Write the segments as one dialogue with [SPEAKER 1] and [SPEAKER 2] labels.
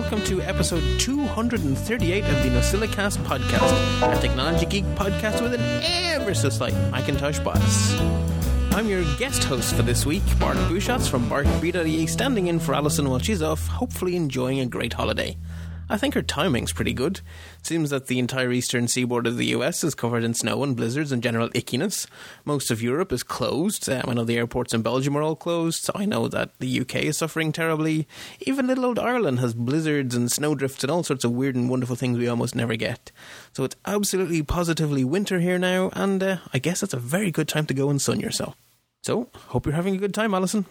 [SPEAKER 1] welcome to episode 238 of the NosillaCast podcast, a technology geek podcast with an ever so slight Macintosh bias. I'm your guest host for this week, Bart Buchatz from BartB.ie, standing in for Alison while she's off, hopefully enjoying a great holiday. I think her timing's pretty good. It seems that the entire eastern seaboard of the US is covered in snow and blizzards and general ickiness. Most of Europe is closed. I know the airports in Belgium are all closed, so I know that the UK is suffering terribly. Even little old Ireland has blizzards and snowdrifts and all sorts of weird and wonderful things we almost never get. So it's absolutely positively winter here now, and I guess it's a very good time to go and sun yourself. So, hope you're having a good time, Alison.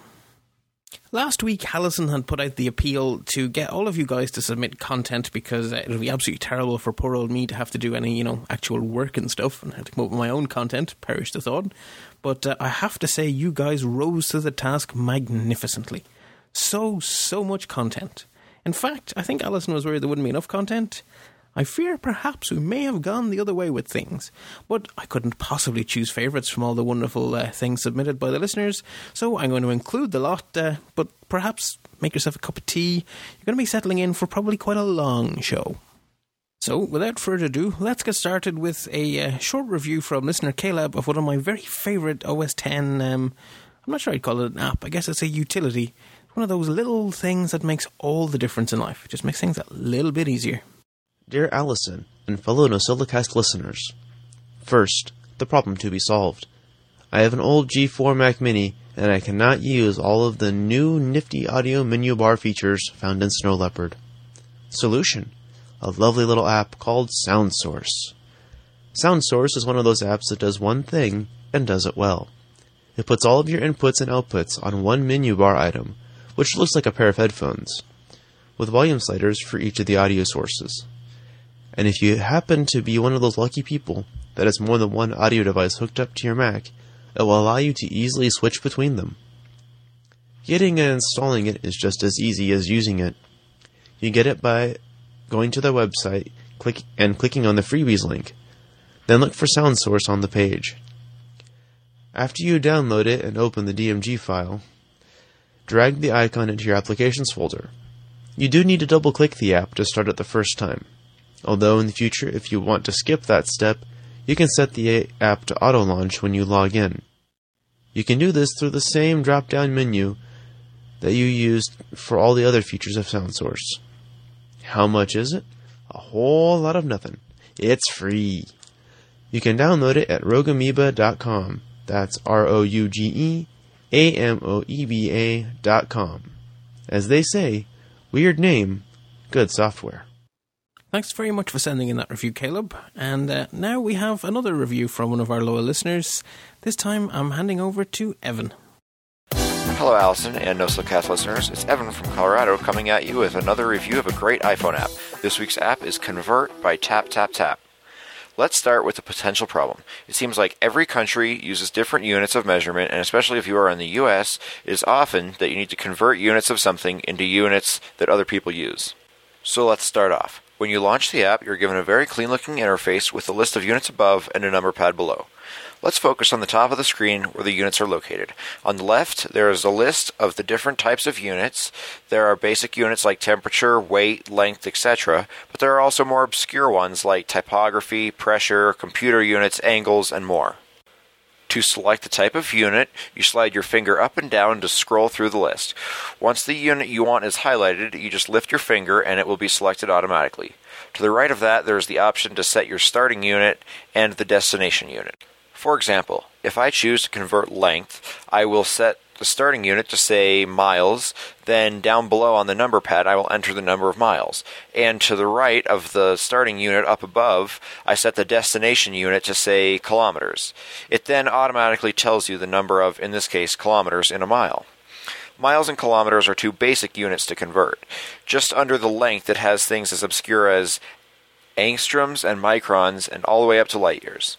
[SPEAKER 1] Last week, Alison had put out the appeal to get all of you guys to submit content because it'll be absolutely terrible for poor old me to have to do any, actual work and stuff and have to come up with my own content, perish the thought. But I have to say, you guys rose to the task magnificently. So much content. In fact, I think Alison was worried there wouldn't be enough content. I fear perhaps we may have gone the other way with things, but I couldn't possibly choose favourites from all the wonderful things submitted by the listeners, so I'm going to include the lot, but perhaps make yourself a cup of tea. You're going to be settling in for probably quite a long show. So, without further ado, let's get started with a short review from listener Caleb of one of my very favourite OS X, I'm not sure I'd call it an app, I guess it's a utility. One of those little things that makes all the difference in life. It just makes things a little bit easier.
[SPEAKER 2] Dear Allison, and fellow NosillaCast listeners, first, the problem to be solved. I have an old G4 Mac Mini, and I cannot use all of the new nifty audio menu bar features found in Snow Leopard. Solution: a lovely little app called SoundSource. SoundSource is one of those apps that does one thing, and does it well. It puts all of your inputs and outputs on one menu bar item, which looks like a pair of headphones, with volume sliders for each of the audio sources. And if you happen to be one of those lucky people that has more than one audio device hooked up to your Mac, it will allow you to easily switch between them. Getting and installing it is just as easy as using it. You get it by going to their website clicking on the freebies link. Then look for SoundSource on the page. After you download it and open the DMG file, drag the icon into your applications folder. You do need to double-click the app to start it the first time. Although in the future, if you want to skip that step, you can set the app to auto-launch when you log in. You can do this through the same drop-down menu that you used for all the other features of SoundSource. How much is it? A whole lot of nothing. It's free. You can download it at rogueamoeba.com. That's ROUGEAMOEBA.com. As they say, weird name, good software.
[SPEAKER 1] Thanks very much for sending in that review, Caleb. And now we have another review from one of our loyal listeners. This time I'm handing over to Evan.
[SPEAKER 3] Hello, Allison and NosillaCast listeners. It's Evan from Colorado coming at you with another review of a great iPhone app. This week's app is Convert by TapTapTap. Let's start with the potential problem. It seems like every country uses different units of measurement, and especially if you are in the US, it is often that you need to convert units of something into units that other people use. So let's start off. When you launch the app, you're given a very clean-looking interface with a list of units above and a number pad below. Let's focus on the top of the screen where the units are located. On the left, there is a list of the different types of units. There are basic units like temperature, weight, length, etc., but there are also more obscure ones like typography, pressure, computer units, angles, and more. To select the type of unit, you slide your finger up and down to scroll through the list. Once the unit you want is highlighted, you just lift your finger and it will be selected automatically. To the right of that, there is the option to set your starting unit and the destination unit. For example, if I choose to convert length, I will set the starting unit to say miles, then down below on the number pad I will enter the number of miles. And to the right of the starting unit up above, I set the destination unit to say kilometers. It then automatically tells you the number of, in this case, kilometers in a mile. Miles and kilometers are two basic units to convert. Just under the length it has things as obscure as angstroms and microns and all the way up to light years.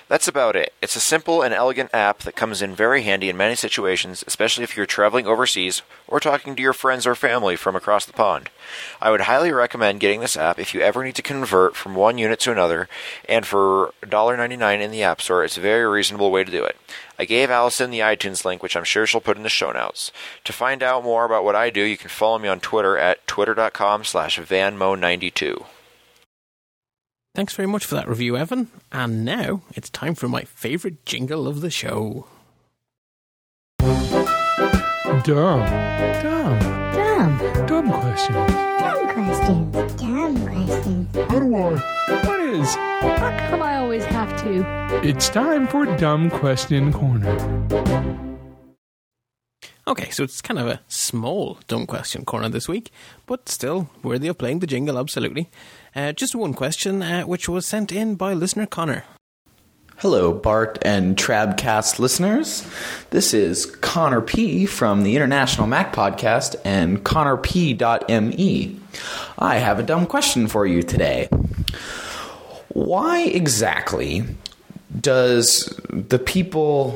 [SPEAKER 3] That's about it. It's a simple and elegant app that comes in very handy in many situations, especially if you're traveling overseas or talking to your friends or family from across the pond. I would highly recommend getting this app if you ever need to convert from one unit to another, and for $1.99 in the App Store, it's a very reasonable way to do it. I gave Allison the iTunes link, which I'm sure she'll put in the show notes. To find out more about what I do, you can follow me on Twitter at twitter.com/vanmo92.
[SPEAKER 1] Thanks very much for that review, Evan. And now it's time for my favourite jingle of the show.
[SPEAKER 4] Dumb questions. How do I? What is?
[SPEAKER 5] How come I always have to?
[SPEAKER 4] It's time for Dumb Question Corner.
[SPEAKER 1] Okay, so it's kind of a small dumb question corner this week, but still worthy of playing the jingle, absolutely. Just one question, which was sent in by listener Connor.
[SPEAKER 6] Hello, Bart and Trabcast listeners. This is Connor P. from the International Mac Podcast and ConnorP.me. I have a dumb question for you today. Why exactly do the people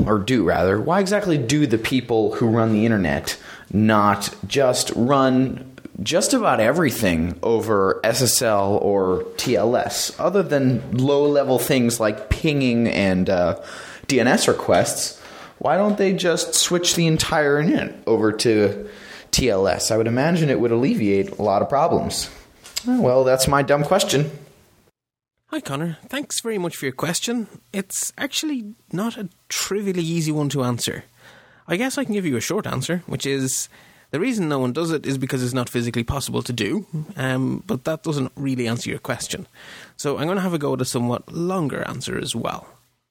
[SPEAKER 6] who run the internet not just run just about everything over SSL or TLS, other than low-level things like pinging and DNS requests? Why don't they just switch the entire internet over to TLS? I would imagine it would alleviate a lot of problems. Well, that's my dumb question.
[SPEAKER 1] Hi Connor, thanks very much for your question. It's actually not a trivially easy one to answer. I guess I can give you a short answer, which is the reason no one does it is because it's not physically possible to do, but that doesn't really answer your question. So I'm going to have a go at a somewhat longer answer as well.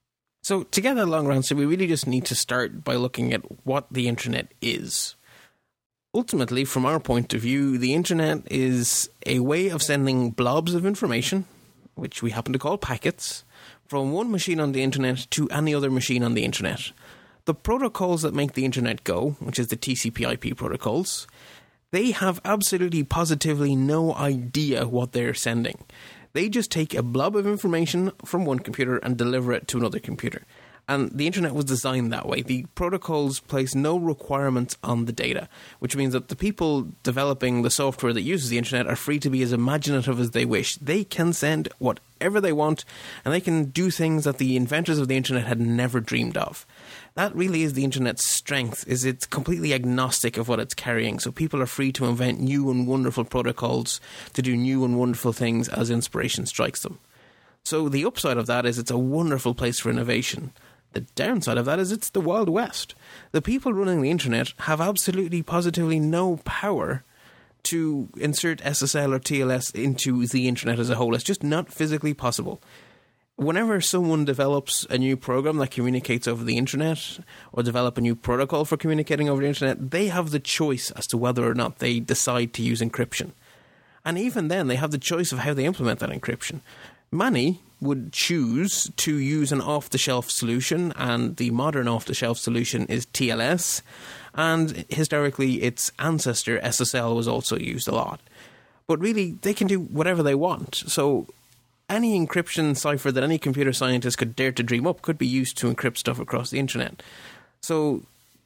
[SPEAKER 1] So to get that longer answer, we really just need to start by looking at what the internet is. Ultimately, from our point of view, the internet is a way of sending blobs of information, which we happen to call packets, from one machine on the internet to any other machine on the internet. The protocols that make the internet go, which is the TCP/IP protocols, they have absolutely positively no idea what they're sending. They just take a blob of information from one computer and deliver it to another computer. And the internet was designed that way. The protocols place no requirements on the data, which means that the people developing the software that uses the internet are free to be as imaginative as they wish. They can send whatever they want, and they can do things that the inventors of the internet had never dreamed of. That really is the internet's strength, is it's completely agnostic of what it's carrying, so people are free to invent new and wonderful protocols to do new and wonderful things as inspiration strikes them. So the upside of that is it's a wonderful place for innovation. The downside of that is it's the Wild West. The people running the internet have absolutely positively no power to insert SSL or TLS into the internet as a whole. It's just not physically possible. Whenever someone develops a new program that communicates over the internet or develop a new protocol for communicating over the internet, they have the choice as to whether or not they decide to use encryption. And even then, they have the choice of how they implement that encryption. Many would choose to use an off-the-shelf solution, and the modern off-the-shelf solution is TLS, and historically its ancestor SSL was also used a lot. But really, they can do whatever they want. So any encryption cipher that any computer scientist could dare to dream up could be used to encrypt stuff across the internet. So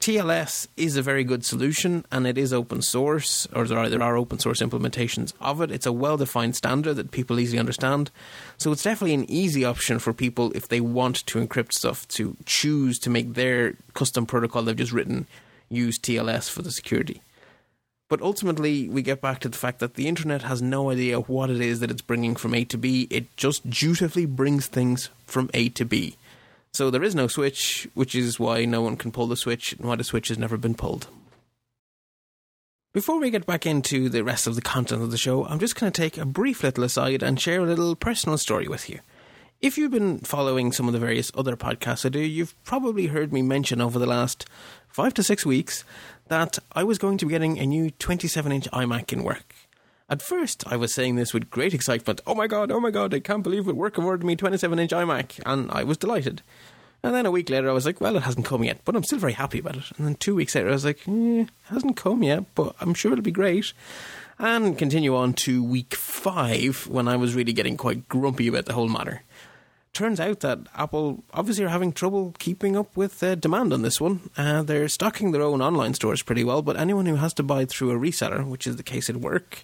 [SPEAKER 1] TLS is a very good solution, and it is open source, or there are open source implementations of it. It's a well-defined standard that people easily understand. So it's definitely an easy option for people if they want to encrypt stuff to choose to make their custom protocol they've just written use TLS for the security. But ultimately, we get back to the fact that the internet has no idea what it is that it's bringing from A to B. It just dutifully brings things from A to B. So there is no switch, which is why no one can pull the switch and why the switch has never been pulled. Before we get back into the rest of the content of the show, I'm just going to take a brief little aside and share a little personal story with you. If you've been following some of the various other podcasts I do, you've probably heard me mention over the last 5 to 6 weeks that I was going to be getting a new 27-inch iMac in work. At first, I was saying this with great excitement. Oh my god, I can't believe what work have ordered me 27-inch iMac. And I was delighted. And then a week later, I was like, well, it hasn't come yet, but I'm still very happy about it. And then 2 weeks later, I was like, it hasn't come yet, but I'm sure it'll be great. And continue on to week 5, when I was really getting quite grumpy about the whole matter. turns out that Apple obviously are having trouble keeping up with demand on this one. They're stocking their own online stores pretty well, but anyone who has to buy through a reseller, which is the case at work,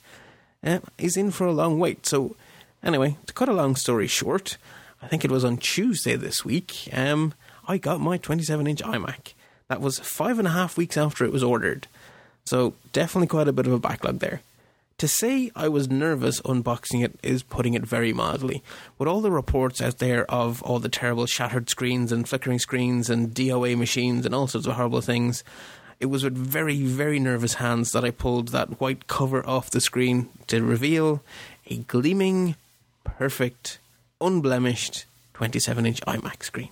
[SPEAKER 1] is in for a long wait. So anyway, to cut a long story short, I think it was on Tuesday this week, I got my 27-inch iMac. That was 5.5 weeks after it was ordered. So definitely quite a bit of a backlog there. To say I was nervous unboxing it is putting it very mildly. With all the reports out there of all the terrible shattered screens and flickering screens and DOA machines and all sorts of horrible things, it was with very, very nervous hands that I pulled that white cover off the screen to reveal a gleaming, perfect, unblemished 27-inch iMac screen.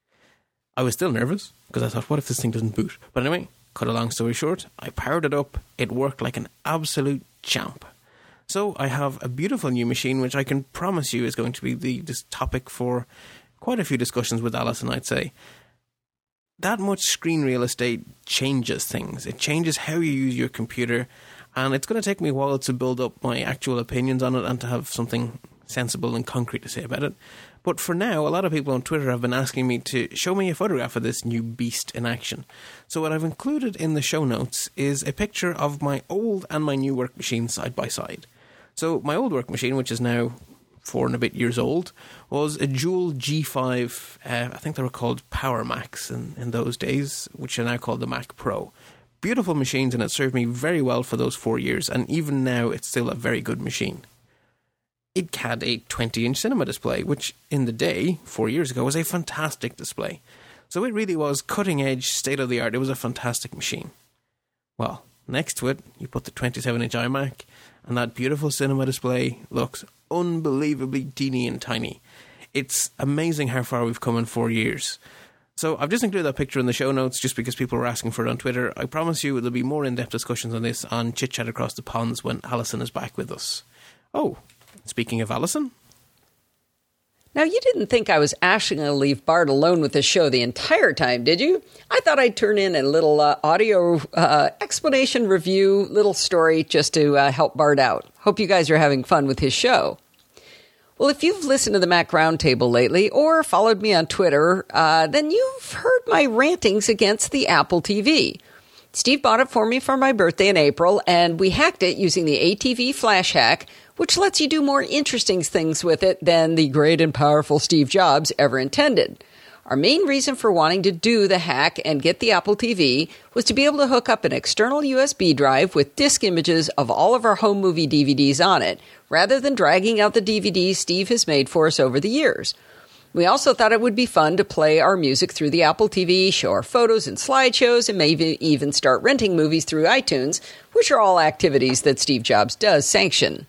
[SPEAKER 1] I was still nervous because I thought, what if this thing doesn't boot? But anyway, cut a long story short, I powered it up. It worked like an absolute champ. So I have a beautiful new machine, which I can promise you is going to be this topic for quite a few discussions with Alison, I'd say. That much screen real estate changes things. It changes how you use your computer, and it's going to take me a while to build up my actual opinions on it and to have something sensible and concrete to say about it. But for now, a lot of people on Twitter have been asking me to show me a photograph of this new beast in action. So what I've included in the show notes is a picture of my old and my new work machine side by side. So my old work machine, which is now 4 and a bit years old, was a Joule G5, I think they were called Power Macs in those days, which are now called the Mac Pro. Beautiful machines, and it served me very well for those 4 years, and even now it's still a very good machine. It had a 20-inch cinema display, which in the day, 4 years ago, was a fantastic display. So it really was cutting-edge, state-of-the-art. It was a fantastic machine. Well, next to it, you put the 27-inch iMac, and that beautiful cinema display looks unbelievably teeny and tiny. It's amazing how far we've come in 4 years. So I've just included that picture in the show notes just because people were asking for it on Twitter. I promise you there'll be more in-depth discussions on this on Chit Chat Across the Ponds when Alison is back with us. Oh, speaking of Alison.
[SPEAKER 7] Now, you didn't think I was actually going to leave Bart alone with the show the entire time, did you? I thought I'd turn in a little audio explanation review, little story just to help Bart out. Hope you guys are having fun with his show. Well, if you've listened to the Mac Roundtable lately or followed me on Twitter, then you've heard my rantings against the Apple TV. Steve bought it for me for my birthday in April, and we hacked it using the ATV Flash Hack, which lets you do more interesting things with it than the great and powerful Steve Jobs ever intended. Our main reason for wanting to do the hack and get the Apple TV was to be able to hook up an external USB drive with disk images of all of our home movie DVDs on it, rather than dragging out the DVDs Steve has made for us over the years. We also thought it would be fun to play our music through the Apple TV, show our photos and slideshows, and maybe even start renting movies through iTunes, which are all activities that Steve Jobs does sanction.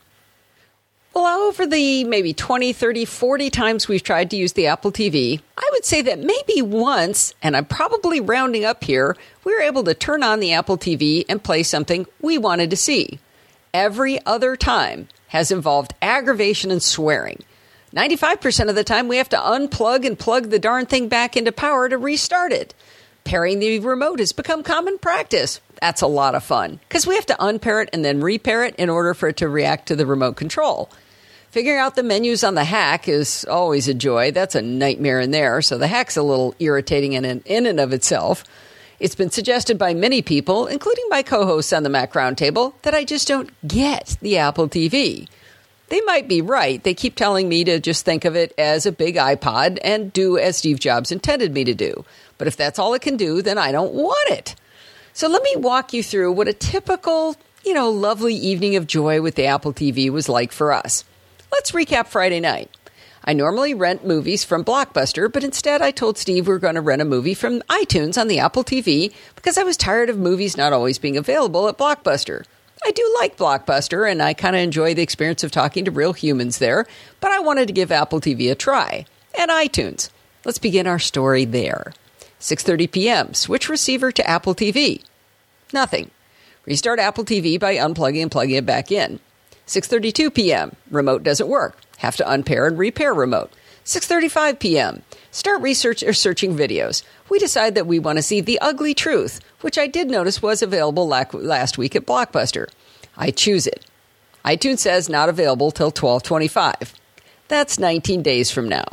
[SPEAKER 7] Well, over the maybe 20, 30, 40 times we've tried to use the Apple TV, I would say that maybe once, and I'm probably rounding up here, we were able to turn on the Apple TV and play something we wanted to see. Every other time has involved aggravation and swearing. 95% of the time we have to unplug and plug the darn thing back into power to restart it. Pairing the remote has become common practice. That's a lot of fun, because we have to unpair it and then repair it in order for it to react to the remote control. Figuring out the menus on the hack is always a joy. That's a nightmare in there, so the hack's a little irritating in and of itself. It's been suggested by many people, including my co-hosts on the Mac Roundtable, that I just don't get the Apple TV. They might be right. They keep telling me to just think of it as a big iPod and do as Steve Jobs intended me to do. But if that's all it can do, then I don't want it. So let me walk you through what a typical, lovely evening of joy with the Apple TV was like for us. Let's recap Friday night. I normally rent movies from Blockbuster, but instead I told Steve we were going to rent a movie from iTunes on the Apple TV because I was tired of movies not always being available at Blockbuster. I do like Blockbuster, and I kind of enjoy the experience of talking to real humans there, but I wanted to give Apple TV a try. And iTunes. Let's begin our story there. 6:30 p.m., switch receiver to Apple TV. Nothing. Restart Apple TV by unplugging and plugging it back in. 6:32 p.m., remote doesn't work. Have to unpair and repair remote. 6:35 p.m., start searching videos. We decide that we want to see The Ugly Truth, which I did notice was available last week at Blockbuster. I choose it. iTunes says not available till 12/25. That's 19 days from now.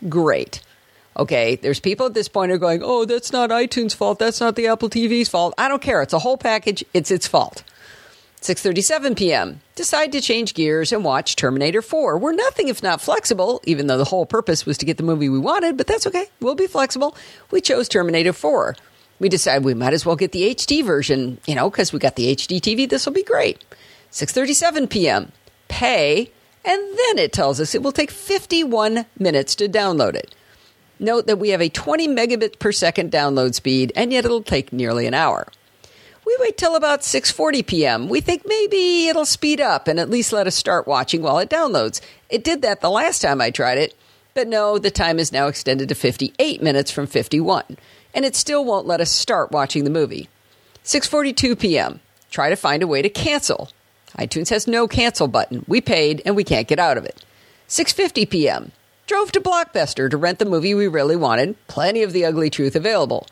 [SPEAKER 7] Great. Okay, there's people at this point who are going, oh, that's not iTunes' fault. That's not the Apple TV's fault. I don't care. It's a whole package. It's its fault. 6:37 p.m. Decide to change gears and watch Terminator 4. We're nothing if not flexible, even though the whole purpose was to get the movie we wanted, but that's okay. We'll be flexible. We chose Terminator 4. We decided we might as well get the HD version, because we got the HD TV. This will be great. 6:37 p.m. Pay, and then it tells us it will take 51 minutes to download it. Note that we have a 20 megabit per second download speed, and yet it'll take nearly an hour. We wait till about 6:40 p.m. We think maybe it'll speed up and at least let us start watching while it downloads. It did that the last time I tried it, but no, the time is now extended to 58 minutes from 51, and it still won't let us start watching the movie. 6:42 p.m. Try to find a way to cancel. iTunes has no cancel button. We paid, and we can't get out of it. 6:50 p.m. Drove to Blockbuster to rent the movie we really wanted. Plenty of The Ugly Truth available.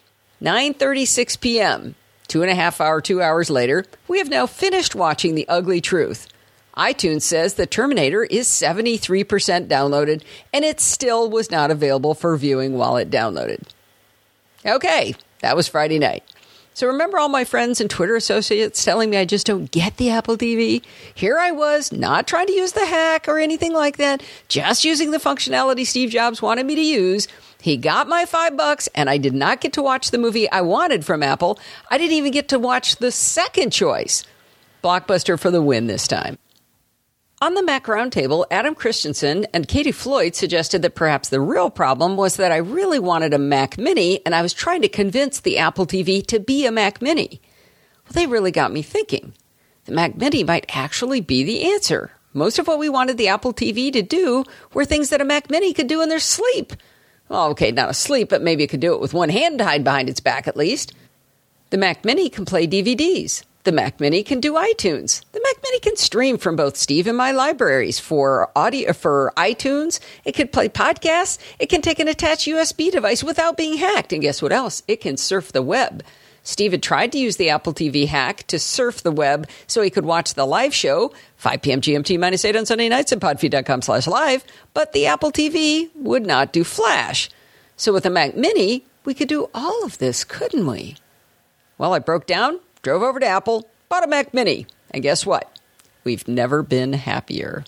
[SPEAKER 7] 9:36 p.m. 2 hours later, we have now finished watching The Ugly Truth. iTunes says the Terminator is 73% downloaded, and it still was not available for viewing while it downloaded. Okay, that was Friday night. So remember all my friends and Twitter associates telling me I just don't get the Apple TV? Here I was, not trying to use the hack or anything like that, just using the functionality Steve Jobs wanted me to use. He got my $5, and I did not get to watch the movie I wanted from Apple. I didn't even get to watch the second choice. Blockbuster for the win this time. On the Mac Roundtable, Adam Christensen and Katie Floyd suggested that perhaps the real problem was that I really wanted a Mac Mini, and I was trying to convince the Apple TV to be a Mac Mini. Well, they really got me thinking. The Mac Mini might actually be the answer. Most of what we wanted the Apple TV to do were things that a Mac Mini could do in their sleep. Well, okay, not asleep, but maybe it could do it with one hand tied behind its back at least. The Mac Mini can play DVDs. The Mac Mini can do iTunes. The Mac Mini can stream from both Steve and my libraries for audio for iTunes. It can play podcasts. It can take an attached USB device without being hacked. And guess what else? It can surf the web. Steve had tried to use the Apple TV hack to surf the web so he could watch the live show, 5 p.m. GMT -8 on Sunday nights at podfeed.com/live, but the Apple TV would not do Flash. So with the Mac Mini, we could do all of this, couldn't we? Well, I broke down, drove over to Apple, bought a Mac Mini, and guess what? We've never been happier.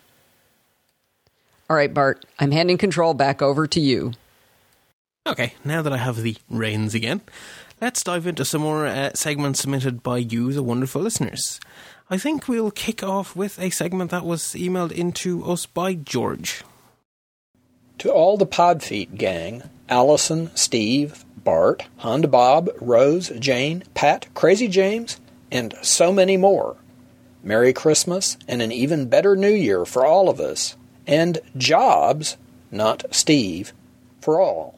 [SPEAKER 7] All right, Bart, I'm handing control back over to you.
[SPEAKER 1] Okay, now that I have the reins again, let's dive into some more segments submitted by you, the wonderful listeners. I think we'll kick off with a segment that was emailed into us by George.
[SPEAKER 8] To all the Podfeet gang, Allison, Steve, Bart, Honda Bob, Rose, Jane, Pat, Crazy James, and so many more. Merry Christmas and an even better New Year for all of us. And jobs, not Steve, for all.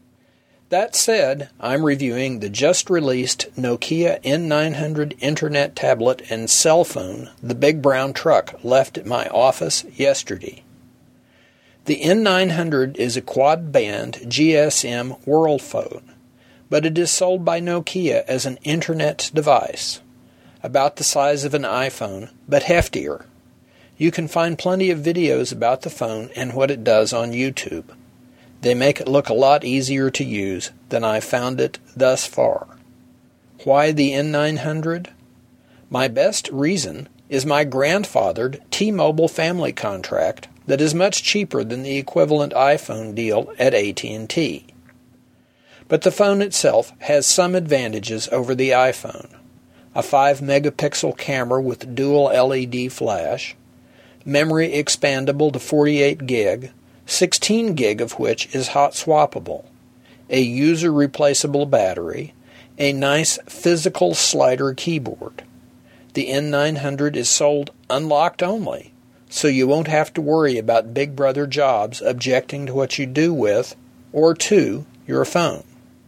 [SPEAKER 8] That said, I'm reviewing the just-released Nokia N900 Internet tablet and cell phone the big brown truck left at my office yesterday. The N900 is a quad-band GSM world phone, but it is sold by Nokia as an Internet device, about the size of an iPhone, but heftier. You can find plenty of videos about the phone and what it does on YouTube. They make it look a lot easier to use than I've found it thus far. Why the N900? My best reason is my grandfathered T-Mobile family contract that is much cheaper than the equivalent iPhone deal at AT&T. But the phone itself has some advantages over the iPhone. A 5-megapixel camera with dual LED flash, memory expandable to 48 gig, 16 gig of which is hot swappable, a user-replaceable battery, a nice physical slider keyboard. The N900 is sold unlocked only, so you won't have to worry about Big Brother Jobs objecting to what you do with, or to, your phone.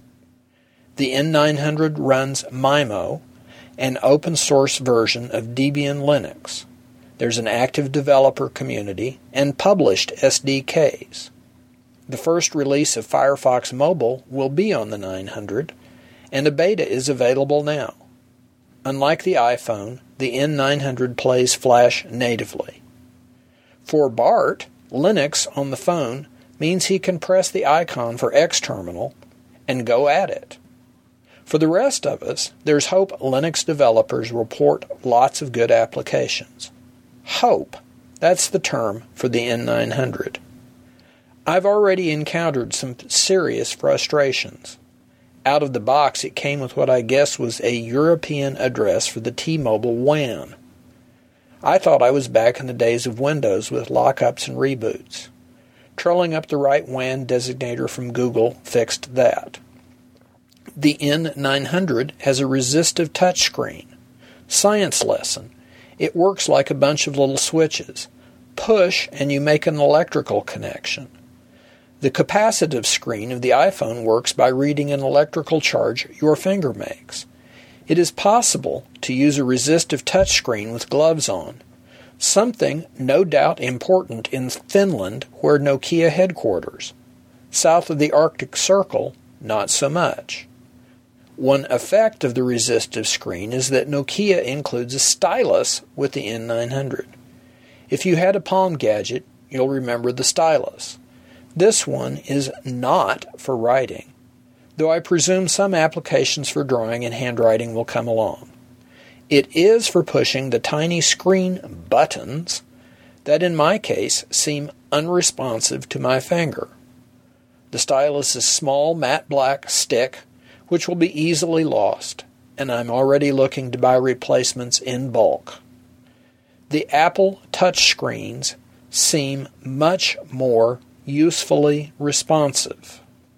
[SPEAKER 8] The N900 runs MIMO, an open-source version of Debian Linux. There's an active developer community and published SDKs. The first release of Firefox Mobile will be on the 900, and a beta is available now. Unlike the iPhone, the N900 plays Flash natively. For Bart, Linux on the phone means he can press the icon for X terminal and go at it. For the rest of us, there's hope Linux developers report lots of good applications. Hope, that's the term for the N900. I've already encountered some serious frustrations. Out of the box, it came with what I guess was a European address for the T-Mobile WAN. I thought I was back in the days of Windows with lockups and reboots. Trolling up the right WAN designator from Google fixed that. The N900 has a resistive touchscreen. Science lesson. It works like a bunch of little switches. Push and you make an electrical connection. The capacitive screen of the iPhone works by reading an electrical charge your finger makes. It is possible to use a resistive touchscreen with gloves on. Something no doubt important in Finland, where Nokia headquarters. South of the Arctic Circle, not so much. One effect of the resistive screen is that Nokia includes a stylus with the N900. If you had a Palm gadget, you'll remember the stylus. This one is not for writing, though I presume some applications for drawing and handwriting will come along. It is for pushing the tiny screen buttons that in my case seem unresponsive to my finger. The stylus is a small matte black stick which will be easily lost, and I'm already looking to buy replacements in bulk. The Apple touchscreens seem much more usefully responsive.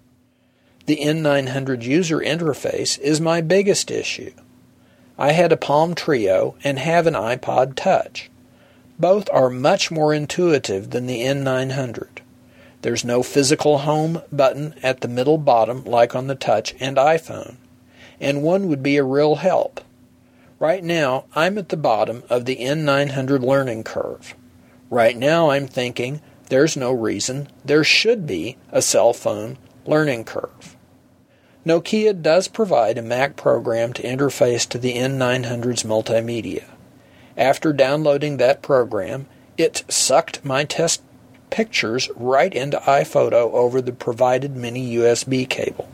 [SPEAKER 8] The N900 user interface is my biggest issue. I had a Palm Trio and have an iPod Touch. Both are much more intuitive than the N900. There's no physical home button at the middle bottom like on the Touch and iPhone, and one would be a real help. Right now, I'm at the bottom of the N900 learning curve. Right now, I'm thinking there's no reason there should be a cell phone learning curve. Nokia does provide a Mac program to interface to the N900's multimedia. After downloading that program, it sucked my test pictures right into iPhoto over the provided mini USB cable.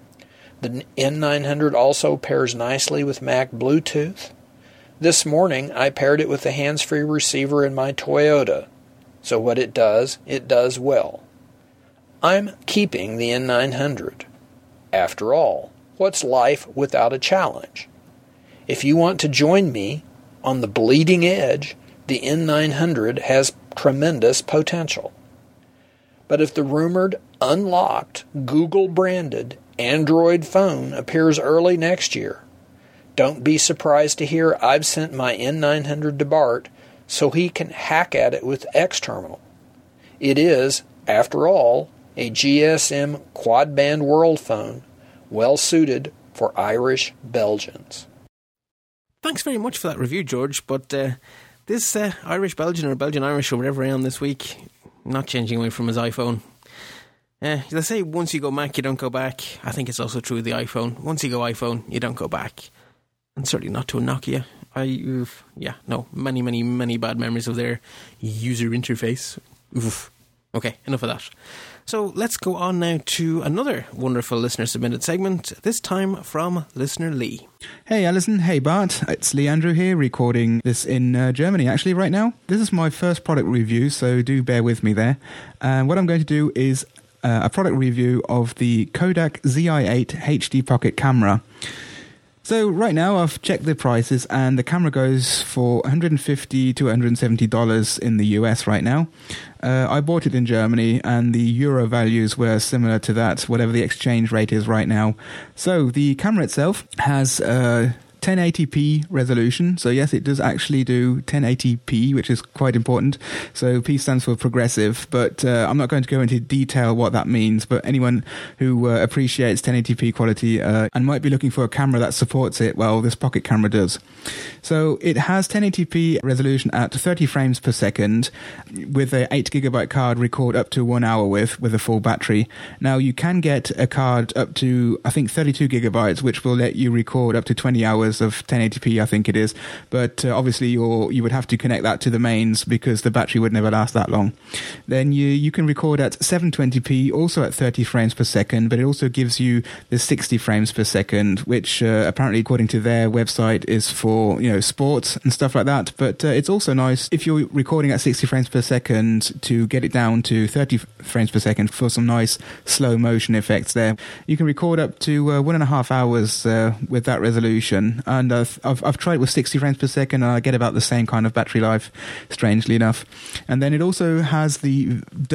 [SPEAKER 8] The N900 also pairs nicely with Mac Bluetooth. This morning, I paired it with the hands-free receiver in my Toyota. So what it does well. I'm keeping the N900. After all, what's life without a challenge? If you want to join me on the bleeding edge, the N900 has tremendous potential. But if the rumored, unlocked, Google-branded Android phone appears early next year, don't be surprised to hear I've sent my N900 to Bart so he can hack at it with X terminal. It is, after all, a GSM quad-band world phone, well suited for Irish Belgians.
[SPEAKER 1] Thanks very much for that review, George, but this Irish Belgian or Belgian Irish or whatever I am this week, not changing away from his iPhone. They say once you go Mac, you don't go back. I think it's also true with the iPhone. Once you go iPhone, you don't go back. And certainly not to a Nokia. Many bad memories of their user interface. Oof. Okay, enough of that. So let's go on now to another wonderful listener-submitted segment, this time from listener Lee.
[SPEAKER 9] Hey Alison, hey Bart, it's Lee Andrew here, recording this in Germany actually right now. This is my first product review, so do bear with me there. And what I'm going to do is a product review of the Kodak ZI-8 HD Pocket camera. So right now I've checked the prices and the camera goes for $150 to $170 in the US right now. I bought it in Germany and the euro values were similar to that, whatever the exchange rate is right now. So the camera itself has 1080p resolution. So yes, it does actually do 1080p, which is quite important. So P stands for progressive, but I'm not going to go into detail what that means. But anyone who appreciates 1080p quality and might be looking for a camera that supports it, well, this pocket camera does. So it has 1080p resolution at 30 frames per second with a 8GB card record up to 1 hour with a full battery. Now you can get a card up to, I think, 32GB, which will let you record up to 20 hours hours of 1080p, I think it is. But obviously you would have to connect that to the mains because the battery would never last that long. Then you can record at 720p, also at 30 frames per second, but it also gives you the 60 frames per second, which apparently, according to their website, is for sports and stuff like that. But it's also nice if you're recording at 60 frames per second to get it down to 30 frames per second for some nice slow motion effects there. You can record up to 1.5 hours with that resolution, and I've tried it with 60 frames per second, and I get about the same kind of battery life, strangely enough. And then it also has the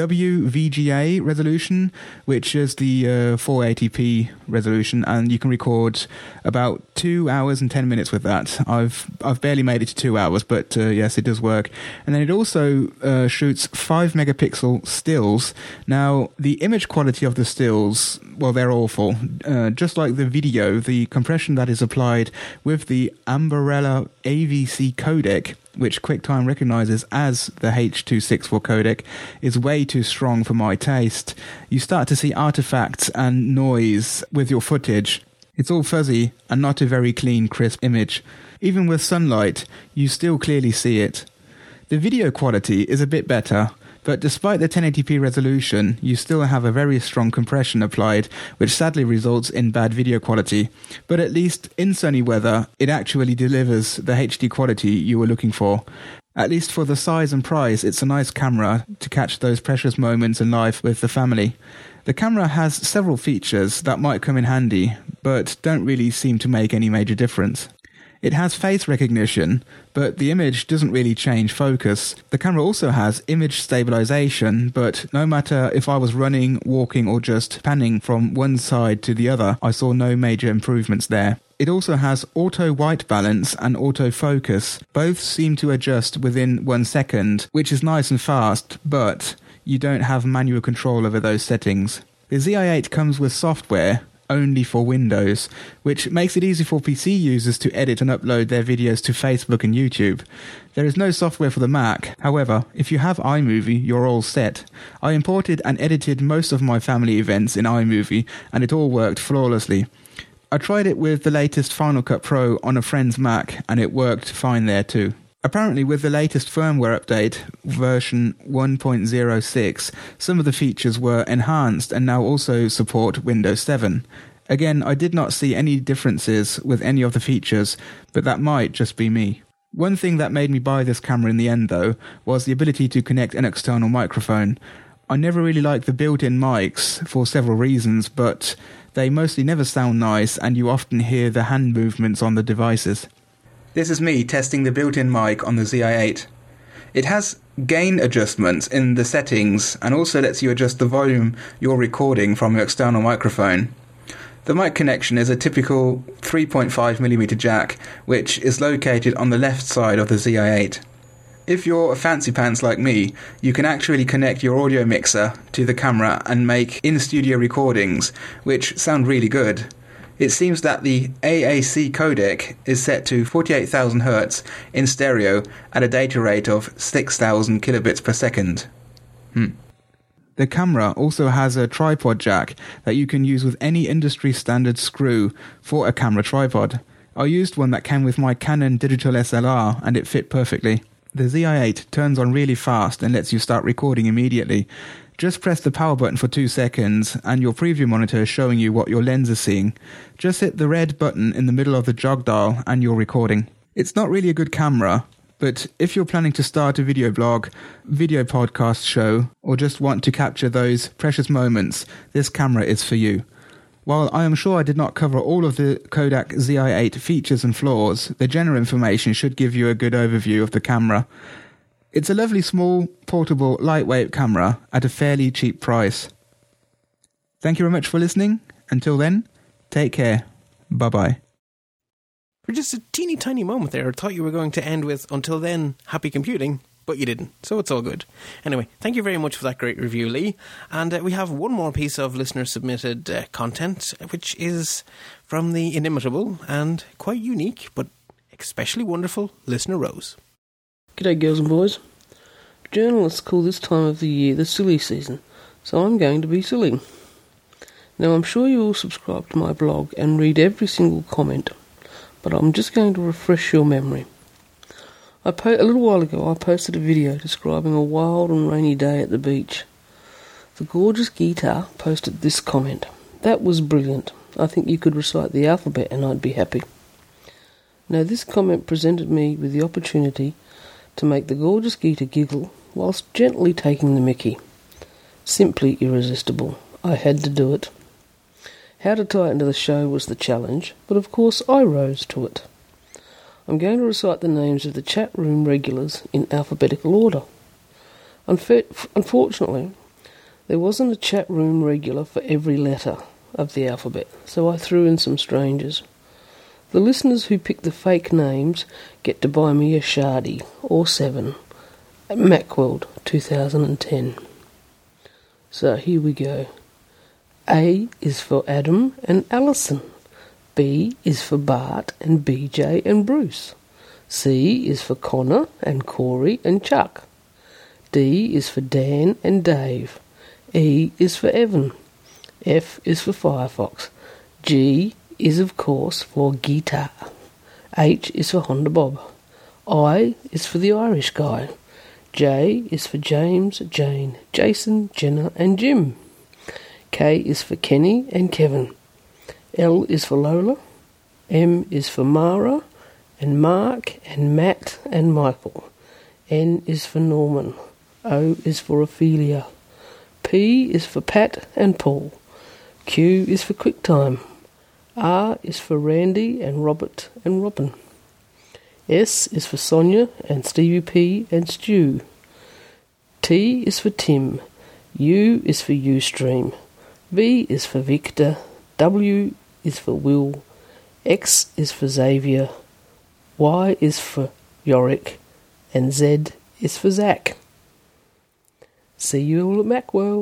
[SPEAKER 9] WVGA resolution, which is the 480p resolution, and you can record about 2 hours and 10 minutes with that. I've barely made it to 2 hours, but yes, it does work. And then it also shoots 5 megapixel stills. Now, the image quality of the stills, well, they're awful. Just like the video, the compression that is applied with the Ambarella AVC codec, which QuickTime recognizes as the H.264 codec, is way too strong for my taste. You start to see artifacts and noise with your footage. It's all fuzzy and not a very clean, crisp image. Even with sunlight, you still clearly see it. The video quality is a bit better, but despite the 1080p resolution, you still have a very strong compression applied, which sadly results in bad video quality. But at least in sunny weather, it actually delivers the HD quality you were looking for. At least for the size and price, it's a nice camera to catch those precious moments in life with the family. The camera has several features that might come in handy, but don't really seem to make any major difference. It has face recognition, but the image doesn't really change focus. The camera also has image stabilization, but no matter if I was running, walking, or just panning from one side to the other, I saw no major improvements there. It also has auto white balance and autofocus. Both seem to adjust within 1 second, which is nice and fast, but you don't have manual control over those settings. The ZI-8 comes with software only for Windows, which makes it easy for PC users to edit and upload their videos to Facebook and YouTube. There is no software for the Mac. However, if you have iMovie, you're all set. I imported and edited most of my family events in iMovie, and it all worked flawlessly. I tried it with the latest Final Cut Pro on a friend's Mac, and it worked fine there too. Apparently, with the latest firmware update, version 1.06, some of the features were enhanced and now also support Windows 7. Again, I did not see any differences with any of the features, but that might just be me. One thing that made me buy this camera in the end, though, was the ability to connect an external microphone. I never really liked the built-in mics for several reasons, but they mostly never sound nice and you often hear the hand movements on the devices. This is me testing the built-in mic on the ZI-8. It has gain adjustments in the settings and also lets you adjust the volume you're recording from your external microphone. The mic connection is a typical 3.5mm jack, which is located on the left side of the ZI-8. If you're a fancy pants like me, you can actually connect your audio mixer to the camera and make in-studio recordings, which sound really good. It seems that the AAC codec is set to 48,000 Hz in stereo at a data rate of 6,000 kilobits per second. The camera also has a tripod jack that you can use with any industry standard screw for a camera tripod. I used one that came with my Canon Digital SLR and it fit perfectly. The ZI-8 turns on really fast and lets you start recording immediately. Just press the power button for 2 seconds and your preview monitor is showing you what your lens is seeing. Just hit the red button in the middle of the jog dial and you're recording. It's not really a good camera, but if you're planning to start a video blog, video podcast show, or just want to capture those precious moments, this camera is for you. While I am sure I did not cover all of the Kodak ZI-8 features and flaws, the general information should give you a good overview of the camera. It's a lovely small, portable, lightweight camera at a fairly cheap price. Thank you very much for listening. Until then, take care. Bye-bye.
[SPEAKER 1] For just a teeny tiny moment there, I thought you were going to end with, until then, happy computing, but you didn't, so it's all good. Anyway, thank you very much for that great review, Lee. And we have one more piece of listener-submitted content, which is from the inimitable and quite unique, but especially wonderful listener Rose.
[SPEAKER 10] G'day girls and boys. Journalists call this time of the year the silly season, so I'm going to be silly. Now I'm sure you all subscribe to my blog and read every single comment, but I'm just going to refresh your memory. A little while ago, I posted a video describing a wild and rainy day at the beach. The gorgeous guitar posted this comment. "That was brilliant. I think you could recite the alphabet and I'd be happy." Now, this comment presented me with the opportunity to make the gorgeous Gita giggle whilst gently taking the mickey. Simply irresistible. I had to do it. How to tie it into the show was the challenge, but of course I rose to it. I'm going to recite the names of the chat room regulars in alphabetical order. Unfortunately, there wasn't a chat room regular for every letter of the alphabet, so I threw in some strangers. The listeners who pick the fake names get to buy me a Shardy or 7 at Macworld 2010. So here we go. A is for Adam and Alison. B is for Bart and BJ and Bruce. C is for Connor and Corey and Chuck. D is for Dan and Dave. E is for Evan. F is for Firefox. G is of course for guitar. H is for Honda Bob. I is for the Irish guy. J is for James, Jane, Jason, Jenna and Jim. K is for Kenny and Kevin. L is for Lola. M is for Mara and Mark and Matt and Michael. N is for Norman. O is for Ophelia. P is for Pat and Paul. Q is for QuickTime. R is for Randy and Robert and Robin. S is for Sonia and Stevie P and Stu. T is for Tim. U is for Ustream. V is for Victor. W is for Will. X is for Xavier. Y is for Yorick. And Z is for Zach. See you all at Macworld.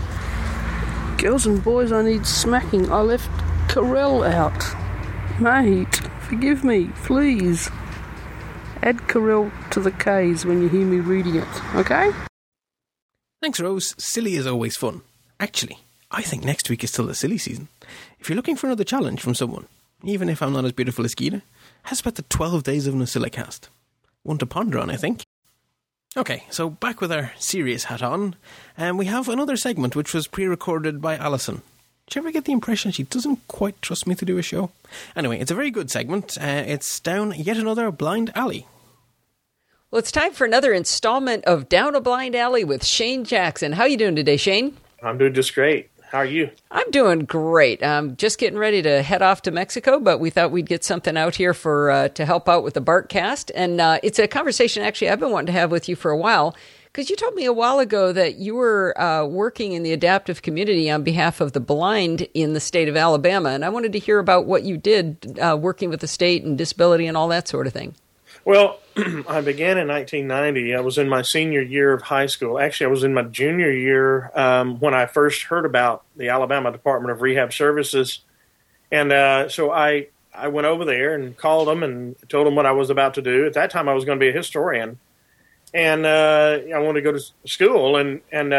[SPEAKER 10] Girls and boys, I need smacking. I left Carell out. Mate, forgive me, please. Add Carell to the K's when you hear me reading it, okay?
[SPEAKER 1] Thanks, Rose. Silly is always fun. Actually, I think next week is still the silly season. If you're looking for another challenge from someone, even if I'm not as beautiful as Gita, how's about the 12 days of NosillaCast? One to ponder on, I think. Okay, so back with our serious hat on, and we have another segment which was pre-recorded by Alison. Did you ever get the impression she doesn't quite trust me to do a show? Anyway, it's a very good segment. It's down yet another blind alley.
[SPEAKER 7] Well, it's time for another installment of Down a Blind Alley with Shane Jackson. How are you doing today, Shane?
[SPEAKER 11] I'm doing just great. How are you?
[SPEAKER 7] I'm doing great. I'm just getting ready to head off to Mexico, but we thought we'd get something out here for to help out with the Bartcast. And it's a conversation, actually, I've been wanting to have with you for a while, because you told me a while ago that you were working in the adaptive community on behalf of the blind in the state of Alabama. And I wanted to hear about what you did working with the state and disability and all that sort of thing.
[SPEAKER 11] Well, I began in 1990. I was in my senior year of high school. Actually, I was in my junior year when I first heard about the Alabama Department of Rehab Services. And so I went over there and called them and told them what I was about to do. At that time, I was going to be a historian. And I wanted to go to school. And in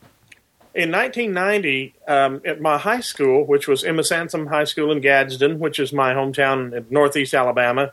[SPEAKER 11] 1990, at my high school, which was Emma Sansom High School in Gadsden, which is my hometown in northeast Alabama,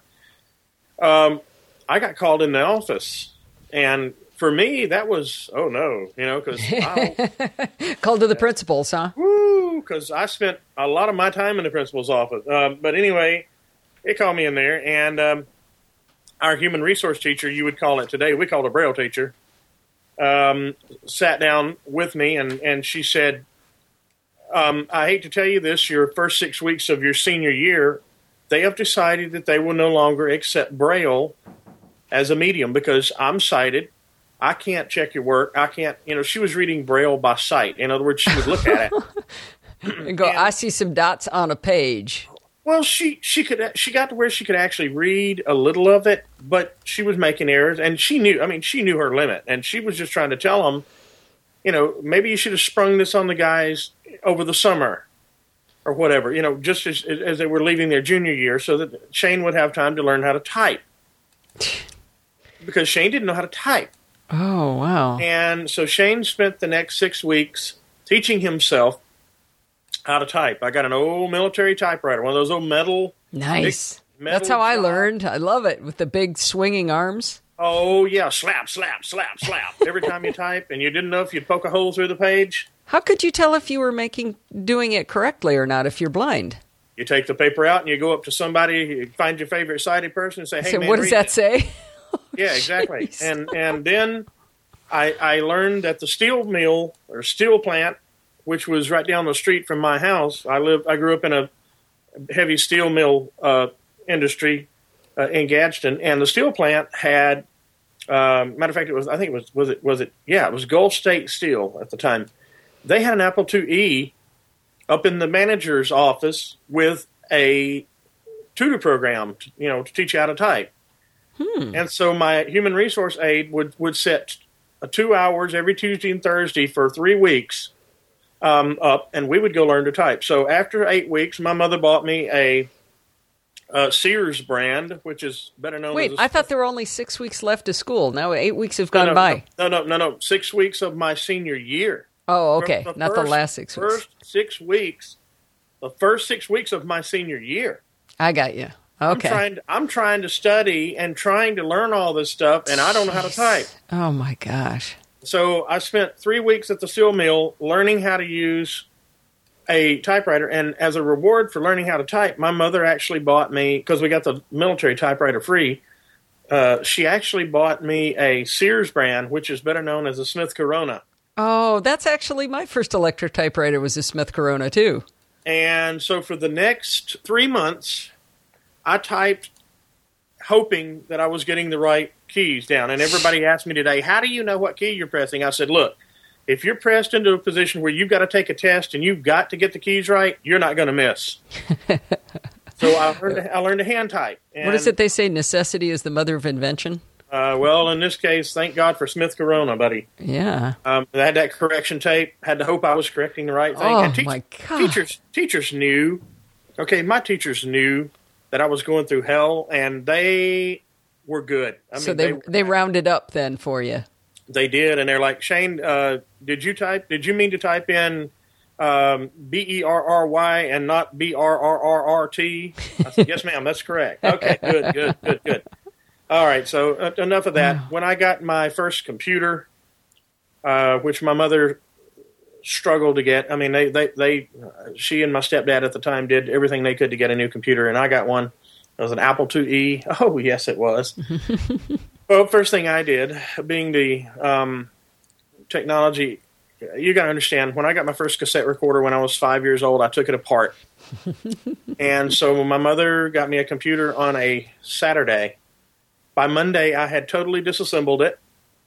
[SPEAKER 11] I got called in the office, and for me, that was, oh no, because
[SPEAKER 7] called to the principals, huh?
[SPEAKER 11] Woo, because I spent a lot of my time in the principal's office. But anyway, it called me in there, and our human resource teacher, you would call it today, we call it a Braille teacher, sat down with me, and she said, I hate to tell you this, your first 6 weeks of your senior year, they have decided that they will no longer accept Braille as a medium because I'm sighted. I can't check your work. I can't, she was reading Braille by sight. In other words, she would look at it.
[SPEAKER 7] And go, I see some dots on a page.
[SPEAKER 11] Well, she got to where she could actually read a little of it, but she was making errors, and she knew her limit, and she was just trying to tell them, maybe you should have sprung this on the guys over the summer. Or whatever, just as they were leaving their junior year so that Shane would have time to learn how to type. Because Shane didn't know how to type.
[SPEAKER 7] Oh, wow.
[SPEAKER 11] And so Shane spent the next 6 weeks teaching himself how to type. I got an old military typewriter, one of those old metal.
[SPEAKER 7] Nice. That's how I learned. I love it, with the big swinging arms.
[SPEAKER 11] Oh, yeah, slap, slap, slap, slap. Every time you type, and you didn't know if you'd poke a hole through the page.
[SPEAKER 7] How could you tell if you were doing it correctly or not if you're blind?
[SPEAKER 11] You take the paper out and you go up to somebody, you find your favorite sighted person and say, hey,
[SPEAKER 7] so
[SPEAKER 11] man,
[SPEAKER 7] what does that say?
[SPEAKER 11] Yeah, exactly. And then I learned that the steel mill or steel plant, which was right down the street from my house, I grew up in a heavy steel mill industry in Gadsden, and the steel plant had, matter of fact, it was Gulf State Steel at the time. They had an Apple IIe up in the manager's office with a tutor program, to teach you how to type. And so my human resource aide would set 2 hours every Tuesday and Thursday for 3 weeks up, and we would go learn to type. So after 8 weeks, my mother bought me a Sears brand, which is better known as...
[SPEAKER 7] Wait, I thought there were only 6 weeks left of school. Now 8 weeks have gone by.
[SPEAKER 11] No. 6 weeks of my senior year.
[SPEAKER 7] Oh, okay. Not the last 6 weeks.
[SPEAKER 11] The first 6 weeks of my senior year.
[SPEAKER 7] I got you. Okay.
[SPEAKER 11] I'm trying to study and trying to learn all this stuff, and I don't know how to type.
[SPEAKER 7] Oh, my gosh.
[SPEAKER 11] So I spent 3 weeks at the steel mill learning how to use a typewriter, and as a reward for learning how to type, my mother actually bought me, because we got the military typewriter free, she actually bought me a Sears brand, which is better known as a Smith Corona.
[SPEAKER 7] Oh, that's actually my first electric typewriter was a Smith Corona, too.
[SPEAKER 11] And so for the next 3 months, I typed hoping that I was getting the right keys down. And everybody asked me today, how do you know what key you're pressing? I said, look, if you're pressed into a position where you've got to take a test and you've got to get the keys right, you're not going to miss. So I learned to hand type. And,
[SPEAKER 7] what is it they say, necessity is the mother of invention?
[SPEAKER 11] Well, in this case, thank God for Smith Corona, buddy.
[SPEAKER 7] Yeah.
[SPEAKER 11] I had that correction tape, had to hope I was correcting the right thing.
[SPEAKER 7] Oh,
[SPEAKER 11] and
[SPEAKER 7] my God.
[SPEAKER 11] Teachers knew, my teachers knew that I was going through hell, and they were good.
[SPEAKER 7] So they rounded up then for you.
[SPEAKER 11] They did, and they're like, Shane, did you mean to type in Berry and not Brrrt? I said, yes, ma'am, that's correct. Okay, good. All right, so enough of that. When I got my first computer, which my mother struggled to get, she and my stepdad at the time did everything they could to get a new computer, and I got one. It was an Apple IIe. Oh, yes, it was. Well, first thing I did, being the technology, you got to understand, when I got my first cassette recorder when I was 5 years old, I took it apart. And so my mother got me a computer on a Saturday. By Monday, I had totally disassembled it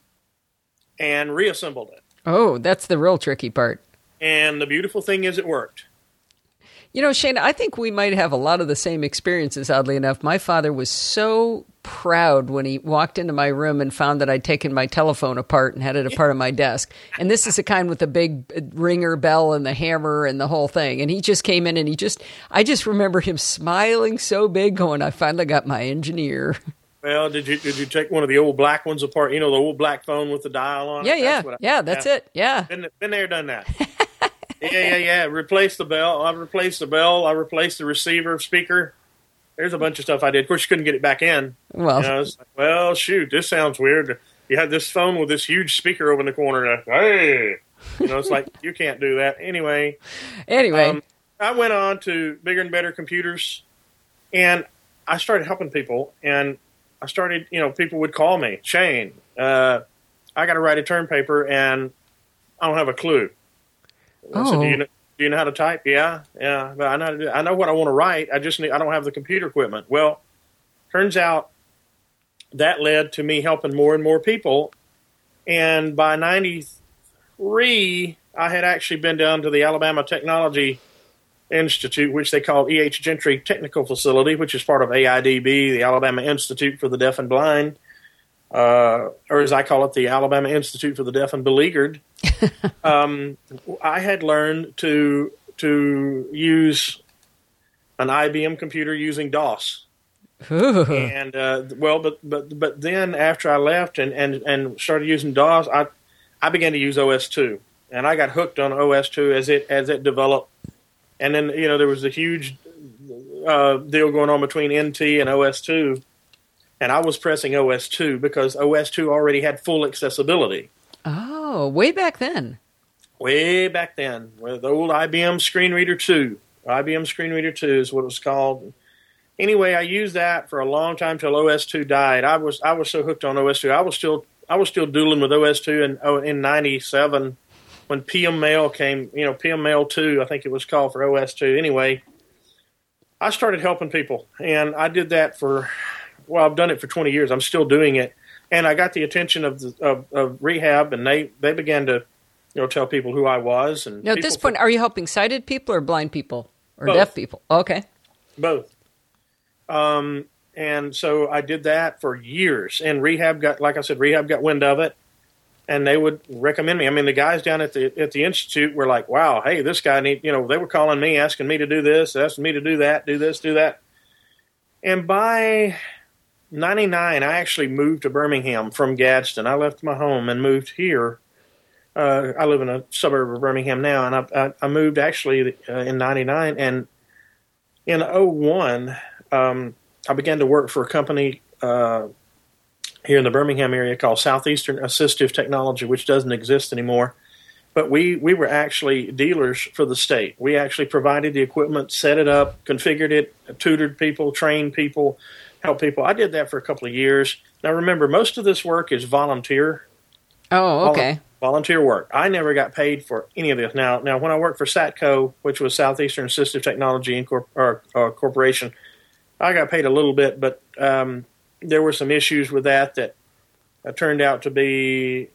[SPEAKER 11] and reassembled it.
[SPEAKER 7] Oh, that's the real tricky part.
[SPEAKER 11] And the beautiful thing is it worked.
[SPEAKER 7] Shane, I think we might have a lot of the same experiences, oddly enough. My father was so proud when he walked into my room and found that I'd taken my telephone apart and had it a part of my desk. And this is the kind with the big ringer bell and the hammer and the whole thing. And he just came in and I just remember him smiling so big going, I finally got my engineer.
[SPEAKER 11] Well, did you take one of the old black ones apart? The old black phone with the dial on it?
[SPEAKER 7] That's it. Yeah.
[SPEAKER 11] Been there, done that. Yeah. Replaced the bell. I replaced the bell. I replaced the receiver, speaker. There's a bunch of stuff I did. Of course, you couldn't get it back in.
[SPEAKER 7] Well,
[SPEAKER 11] shoot, this sounds weird. You had this phone with this huge speaker over in the corner. Hey, it's like, you can't do that. Anyway. I went on to bigger and better computers, and I started helping people, and I started, people would call me, Shane, I got to write a term paper, and I don't have a clue. I said, do you know how to type? Yeah, but I know what I want to write. I don't have the computer equipment. Well, turns out that led to me helping more and more people. And by 93, I had actually been down to the Alabama Technology Institute, which they call E.H. Gentry Technical Facility, which is part of AIDB, the Alabama Institute for the Deaf and Blind, or as I call it, the Alabama Institute for the Deaf and Beleaguered. I had learned to use an IBM computer using DOS. And but then after I left and started using DOS, I began to use OS2, and I got hooked on OS2 as it developed. And then there was a huge deal going on between NT and OS2, and I was pressing OS2 because OS2 already had full accessibility.
[SPEAKER 7] Oh, way back then.
[SPEAKER 11] Way back then, with the old IBM Screen Reader 2. IBM Screen Reader 2 is what it was called. Anyway, I used that for a long time till OS2 died. I was so hooked on OS2. I was still doodling with OS2 in '97 when PM Mail came. PM Mail 2, I think it was called, for OS2. Anyway, I started helping people, and I did that I've done it for 20 years. I'm still doing it, and I got the attention of Rehab, and they began to tell people who I was. And
[SPEAKER 7] now, at this point, are you helping sighted people or blind people or
[SPEAKER 11] both.
[SPEAKER 7] deaf people? Okay,
[SPEAKER 11] both. And so I did that for years, and Rehab got wind of it, and they would recommend me. I mean, the guys down at the institute were like, "Wow, hey, this guy they were calling me, asking me to do this, asking me to do that, do this, do that." And by '99, I actually moved to Birmingham from Gadsden. I left my home and moved here. I live in a suburb of Birmingham now, and I moved actually in '99, and in '01, I began to work for a company here in the Birmingham area called Southeastern Assistive Technology, which doesn't exist anymore. But we were actually dealers for the state. We actually provided the equipment, set it up, configured it, tutored people, trained people, helped people. I did that for a couple of years. Now, remember, most of this work is volunteer.
[SPEAKER 7] Oh, okay.
[SPEAKER 11] Volunteer work. I never got paid for any of this. Now, when I worked for SATCO, which was Southeastern Assistive Technology Corporation, I got paid a little bit, but there were some issues with that turned out to be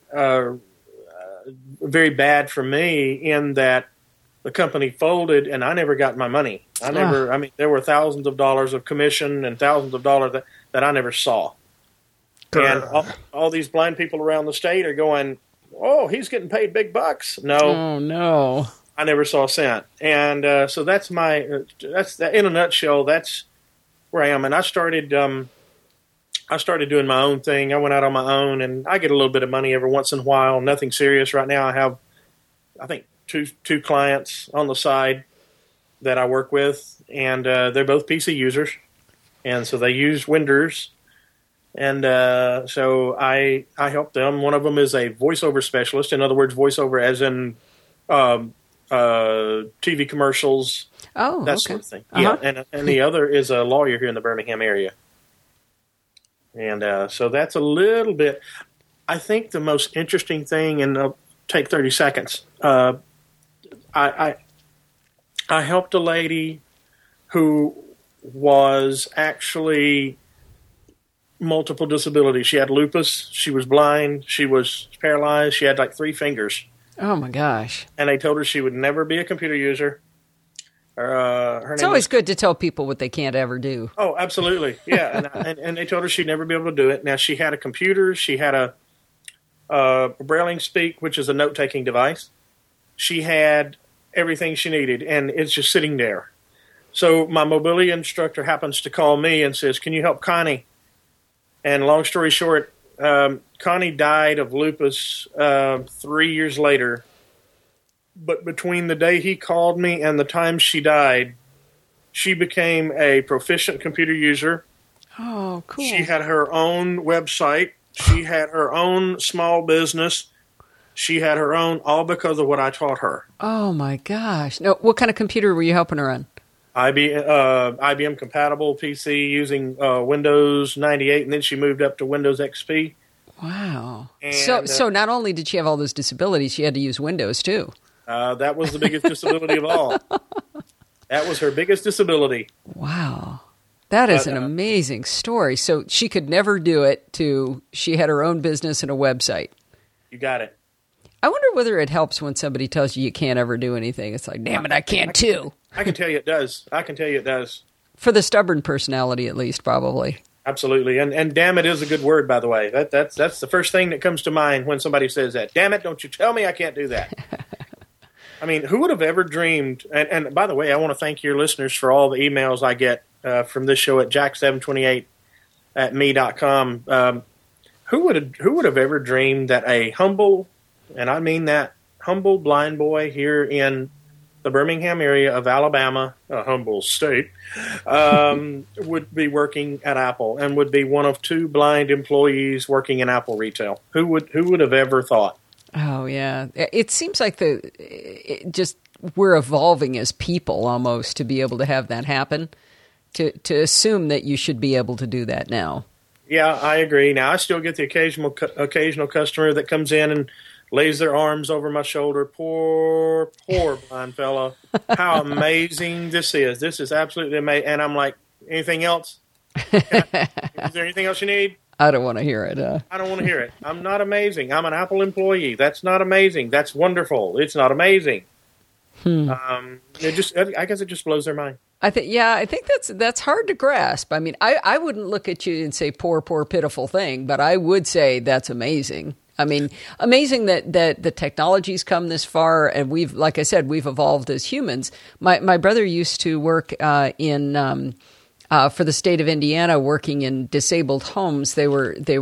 [SPEAKER 11] very bad for me, in that the company folded and I never got my money. There were thousands of dollars of commission and thousands of dollars that I never saw. And all these blind people around the state are going, "Oh, he's getting paid big bucks." No.
[SPEAKER 7] Oh, no.
[SPEAKER 11] I never saw a cent. And so that's in a nutshell, that's where I am. And I started doing my own thing. I went out on my own, and I get a little bit of money every once in a while. Nothing serious. Right now I have, I think, two clients on the side that I work with, and they're both PC users. And so they use Windows. And so I help them. One of them is a voiceover specialist. In other words, voiceover as in TV commercials, that sort of thing.
[SPEAKER 7] Uh-huh.
[SPEAKER 11] Yeah, and the other is a lawyer here in the Birmingham area. And so that's a little bit. I think the most interesting thing, and I'll take 30 seconds. I helped a lady who was actually multiple disabilities. She had lupus. She was blind. She was paralyzed. She had like 3 fingers.
[SPEAKER 7] Oh, my gosh.
[SPEAKER 11] And they told her she would never be a computer user.
[SPEAKER 7] It's always good to tell people what they can't ever do.
[SPEAKER 11] Oh, absolutely. Yeah. and they told her she'd never be able to do it. Now, she had a computer. She had a Braille Speak, which is a note-taking device. She had everything she needed, and it's just sitting there. So my mobility instructor happens to call me and says, "Can you help Connie?" And long story short, Connie died of lupus 3 years later. But between the day he called me and the time she died, she became a proficient computer user.
[SPEAKER 7] Oh, cool.
[SPEAKER 11] She had her own website. She had her own small business. She had her own, all because of what I taught her.
[SPEAKER 7] Oh, my gosh. Now, what kind of computer were you helping her on?
[SPEAKER 11] IBM compatible PC using Windows 98, and then she moved up to Windows XP.
[SPEAKER 7] Wow.
[SPEAKER 11] And,
[SPEAKER 7] so not only did she have all those disabilities, she had to use Windows too.
[SPEAKER 11] That was the biggest disability of all. That was her biggest disability.
[SPEAKER 7] Wow. That is an amazing story. So she could never do it she had her own business and a website.
[SPEAKER 11] You got it.
[SPEAKER 7] I wonder whether it helps when somebody tells you can't ever do anything. It's like, damn it, I can't too.
[SPEAKER 11] I can tell you it does.
[SPEAKER 7] For the stubborn personality, at least, probably.
[SPEAKER 11] Absolutely. And damn it is a good word, by the way. That's the first thing that comes to mind when somebody says that. Damn it, don't you tell me I can't do that. I mean, who would have ever dreamed, and by the way, I want to thank your listeners for all the emails I get from this show at jack728@me.com. Who would have ever dreamed that a humble, and I mean that, humble blind boy here in the Birmingham area of Alabama, humble state, would be working at Apple and would be one of 2 blind employees working in Apple retail. Who would have ever thought?
[SPEAKER 7] Oh, yeah. It seems like we're evolving as people almost to be able to have that happen, to assume that you should be able to do that now. Yeah,
[SPEAKER 11] I agree. Now, I still get the occasional customer that comes in and lays their arms over my shoulder. Poor blind fellow. How amazing this is. This is absolutely amazing. And I'm like, anything else? Is there anything else you need?
[SPEAKER 7] I don't want to hear it.
[SPEAKER 11] I don't want to hear it. I'm not amazing. I'm an Apple employee. That's not amazing. That's wonderful. It's not amazing. I guess it just blows their mind.
[SPEAKER 7] I think that's hard to grasp. I mean, I wouldn't look at you and say poor, pitiful thing, but I would say that's amazing. I mean, amazing that the technology's come this far, and like I said, we've evolved as humans. My brother used to work for the state of Indiana, working in disabled homes. He worked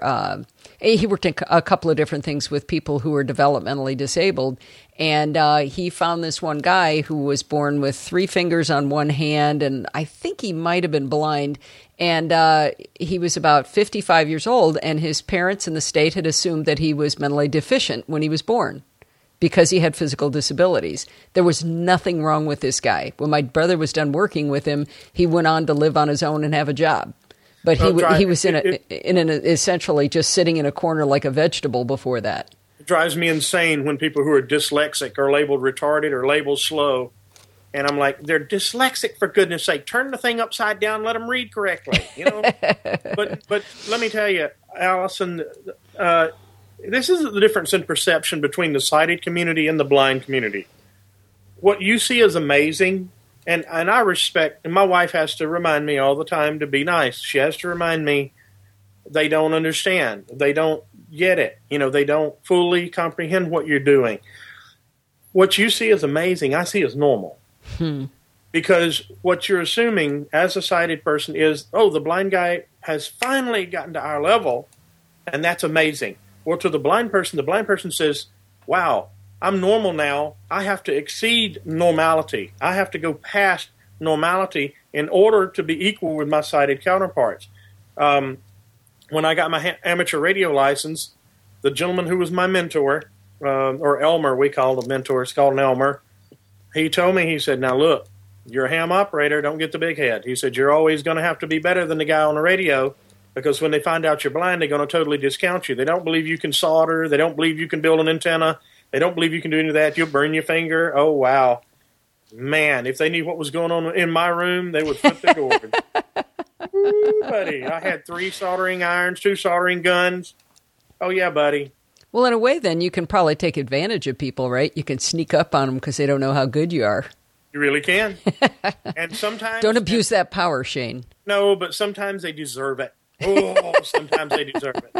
[SPEAKER 7] in a couple of different things with people who were developmentally disabled. And he found this one guy who was born with 3 fingers on one hand, and I think he might have been blind. And he was about 55 years old, and his parents in the state had assumed that he was mentally deficient when he was born because he had physical disabilities. There was nothing wrong with this guy. When my brother was done working with him, he went on to live on his own and have a job. But he was essentially just sitting in a corner like a vegetable before that.
[SPEAKER 11] It drives me insane when people who are dyslexic are labeled retarded or labeled slow. And I'm like, they're dyslexic, for goodness sake. Turn the thing upside down, let them read correctly. You know. But let me tell you, Allison, this is the difference in perception between the sighted community and the blind community. What you see is amazing. And I respect, and my wife has to remind me all the time to be nice. She has to remind me they don't understand. They don't get it. You know, they don't fully comprehend what you're doing. What you see is amazing. I see as normal. Because what you're assuming as a sighted person is, oh, the blind guy has finally gotten to our level, and that's amazing. Well, to the blind person says, wow, I'm normal now. I have to exceed normality. I have to go past normality in order to be equal with my sighted counterparts. When I got my amateur radio license, the gentleman who was my mentor, or Elmer, we call the mentor, it's called an Elmer, he told me, he said, now look, you're a ham operator, don't get the big head. He said, you're always going to have to be better than the guy on the radio, because when they find out you're blind, they're going to totally discount you. They don't believe you can solder. They don't believe you can build an antenna. They don't believe you can do any of that. You'll burn your finger. Oh, wow. Man, if they knew what was going on in my room, they would flip their gourd. Ooh, buddy. I had 3 soldering irons, 2 soldering guns. Oh, yeah, buddy.
[SPEAKER 7] Well, in a way, then, you can probably take advantage of people, right? You can sneak up on them because they don't know how good you are.
[SPEAKER 11] You really can. And sometimes...
[SPEAKER 7] Don't abuse that power, Shane.
[SPEAKER 11] No, but sometimes they deserve it. Oh, sometimes they deserve it.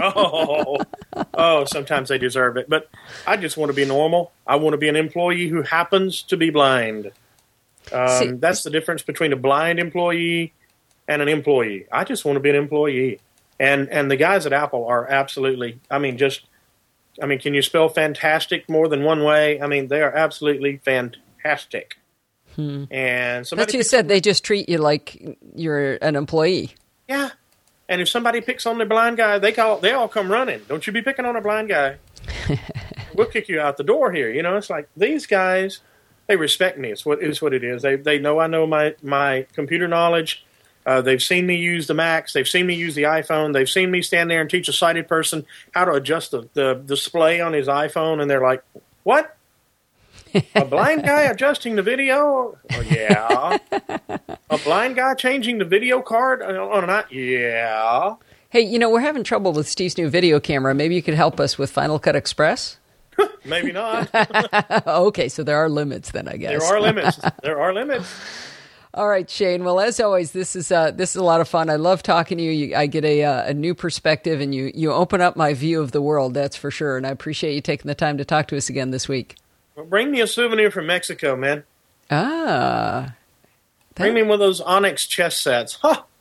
[SPEAKER 11] Oh, sometimes they deserve it. But I just want to be normal. I want to be an employee who happens to be blind. That's the difference between a blind employee and an employee. I just want to be an employee. And the guys at Apple are absolutely, can you spell fantastic more than one way? I mean, they are absolutely fantastic. And
[SPEAKER 7] that's what you said. They just treat you like you're an employee.
[SPEAKER 11] Yeah. And if somebody picks on the blind guy, they all come running. Don't you be picking on a blind guy. We'll kick you out the door here. You know, it's like these guys, they respect me. It's what it is. They know I know my computer knowledge. They've seen me use the Macs. They've seen me use the iPhone. They've seen me stand there and teach a sighted person how to adjust the display on his iPhone. And they're like, what? A blind guy adjusting the video? Oh, yeah. A blind guy changing the video card on an yeah.
[SPEAKER 7] Hey, we're having trouble with Steve's new video camera. Maybe you could help us with Final Cut Express?
[SPEAKER 11] Maybe not.
[SPEAKER 7] Okay, so there are limits then, I guess.
[SPEAKER 11] There are limits.
[SPEAKER 7] All right, Shane. Well, as always, this is a lot of fun. I love talking to you. I get a new perspective, and you open up my view of the world, that's for sure. And I appreciate you taking the time to talk to us again this week.
[SPEAKER 11] Well, bring me a souvenir from Mexico, man.
[SPEAKER 7] Ah.
[SPEAKER 11] Bring me one of those Onyx chess sets.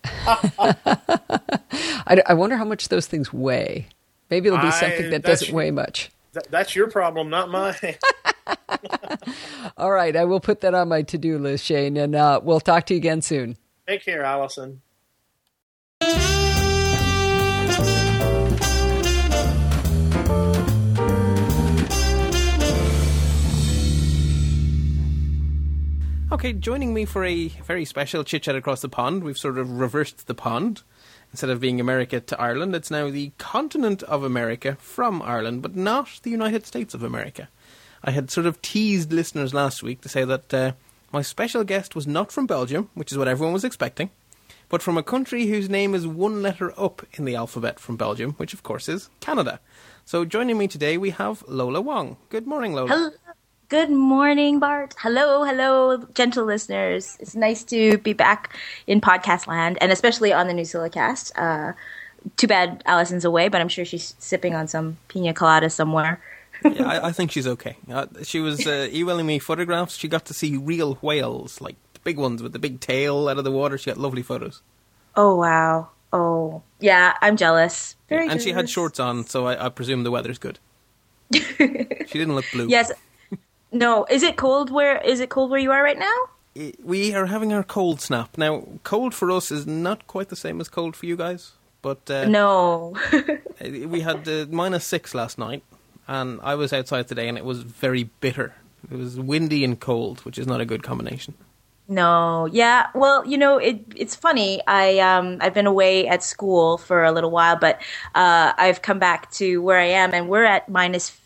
[SPEAKER 7] I wonder how much those things weigh. Maybe it'll be something that doesn't weigh much.
[SPEAKER 11] That's your problem, not mine.
[SPEAKER 7] All right, I will put that on my to-do list, Shane, and we'll talk to you again soon.
[SPEAKER 11] Take care, Allison.
[SPEAKER 1] Okay, joining me for a very special chit-chat across the pond, we've sort of reversed the pond. Instead of being America to Ireland, it's now the continent of America from Ireland, but not the United States of America. I had sort of teased listeners last week to say that my special guest was not from Belgium, which is what everyone was expecting, but from a country whose name is one letter up in the alphabet from Belgium, which of course is Canada. So joining me today we have Lola Wong. Good morning, Lola.
[SPEAKER 12] Hello. Good morning, Bart. Hello, gentle listeners. It's nice to be back in podcast land, and especially on the NuSiliCast. Too bad Allison's away, but I'm sure she's sipping on some pina colada somewhere.
[SPEAKER 1] Yeah, I think she's okay. She was emailing me photographs. She got to see real whales, like the big ones with the big tail out of the water. She got lovely photos.
[SPEAKER 12] Oh, wow. Oh, yeah, I'm jealous. Very
[SPEAKER 1] and
[SPEAKER 12] jealous.
[SPEAKER 1] she had shorts on, so I presume the weather's good. She didn't look blue.
[SPEAKER 12] Yes. No, is it cold where you are right now?
[SPEAKER 1] We are having our cold snap. Now, cold for us is not quite the same as cold for you guys, but
[SPEAKER 12] no.
[SPEAKER 1] We had -6 last night, and I was outside today, and it was very bitter. It was windy and cold, which is not a good combination.
[SPEAKER 12] No, yeah. Well, it's funny. I've been away at school for a little while, but I've come back to where I am, and we're at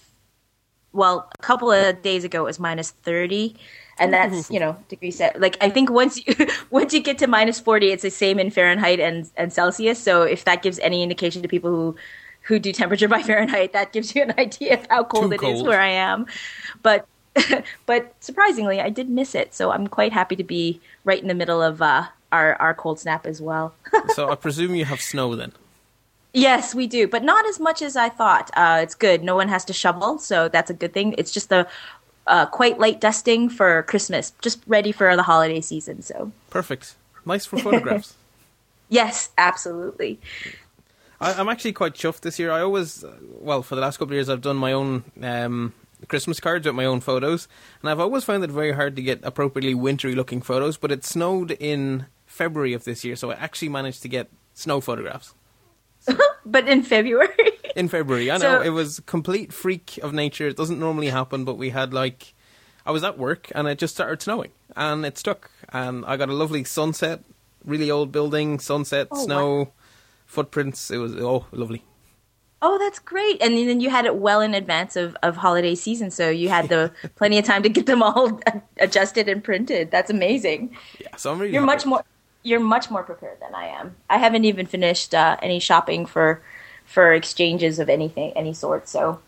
[SPEAKER 12] a couple of days ago it was -30, and that's degrees set. Like I think once you get to -40, it's the same in Fahrenheit and Celsius. So if that gives any indication to people who do temperature by Fahrenheit, that gives you an idea of how cold it is where I am. But surprisingly, I did miss it, so I'm quite happy to be right in the middle of our cold snap as well.
[SPEAKER 1] So I presume you have snow then.
[SPEAKER 12] Yes, we do, but not as much as I thought. It's good. No one has to shovel, so that's a good thing. It's just a quite light dusting for Christmas, just ready for the holiday season. So
[SPEAKER 1] perfect. Nice for photographs.
[SPEAKER 12] Yes, absolutely.
[SPEAKER 1] I'm actually quite chuffed this year. I always, for the last couple of years, I've done my own Christmas cards with my own photos, and I've always found it very hard to get appropriately wintry-looking photos, but it snowed in February of this year, so I actually managed to get snow photographs.
[SPEAKER 12] But in February?
[SPEAKER 1] In February, I know. It was a complete freak of nature. It doesn't normally happen, but we had I was at work and it just started snowing and it stuck. And I got a lovely sunset, really old building, sunset, snow, footprints. It was, lovely.
[SPEAKER 12] Oh, that's great. And then you had it well in advance of holiday season, so you had plenty of time to get them all adjusted and printed. That's amazing.
[SPEAKER 1] Yeah, so I'm really
[SPEAKER 12] You're much more prepared than I am. I haven't even finished any shopping for exchanges of any sort. So,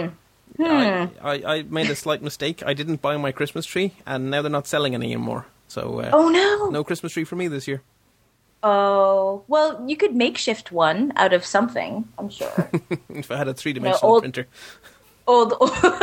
[SPEAKER 1] I made a slight mistake. I didn't buy my Christmas tree, and now they're not selling any anymore. So,
[SPEAKER 12] oh no,
[SPEAKER 1] no Christmas tree for me this year.
[SPEAKER 12] Oh well, you could makeshift one out of something. I'm sure.
[SPEAKER 1] If I had a 3-dimensional printer,
[SPEAKER 12] old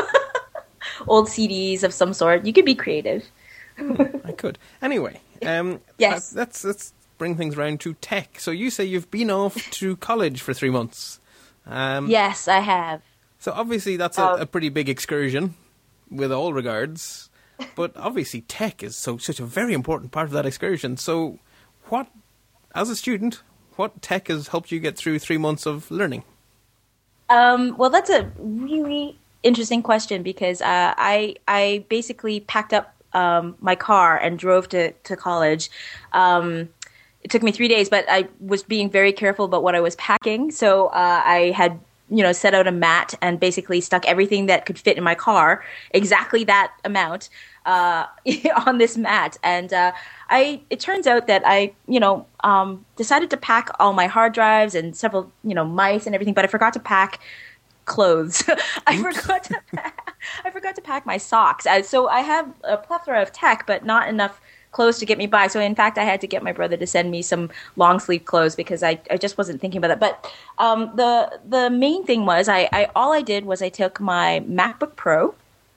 [SPEAKER 12] CDs of some sort, you could be creative.
[SPEAKER 1] I could. Anyway,
[SPEAKER 12] yes.
[SPEAKER 1] Let's bring things round to tech. So you say you've been off to college for 3 months.
[SPEAKER 12] Yes, I have.
[SPEAKER 1] So obviously that's a pretty big excursion, with all regards. But obviously tech is such a very important part of that excursion. So as a student, what tech has helped you get through 3 months of learning?
[SPEAKER 12] Well, that's a really interesting question because I basically packed up my car and drove to college. It took me 3 days, but I was being very careful about what I was packing. So I had, set out a mat and basically stuck everything that could fit in my car, exactly that amount, on this mat. And it turns out that I, decided to pack all my hard drives and several, mice and everything, but I forgot to pack clothes. I forgot to pack my socks. So I have a plethora of tech, but not enough clothes to get me by. So in fact, I had to get my brother to send me some long sleeve clothes because I just wasn't thinking about that. But the main thing was all I did was I took my MacBook Pro,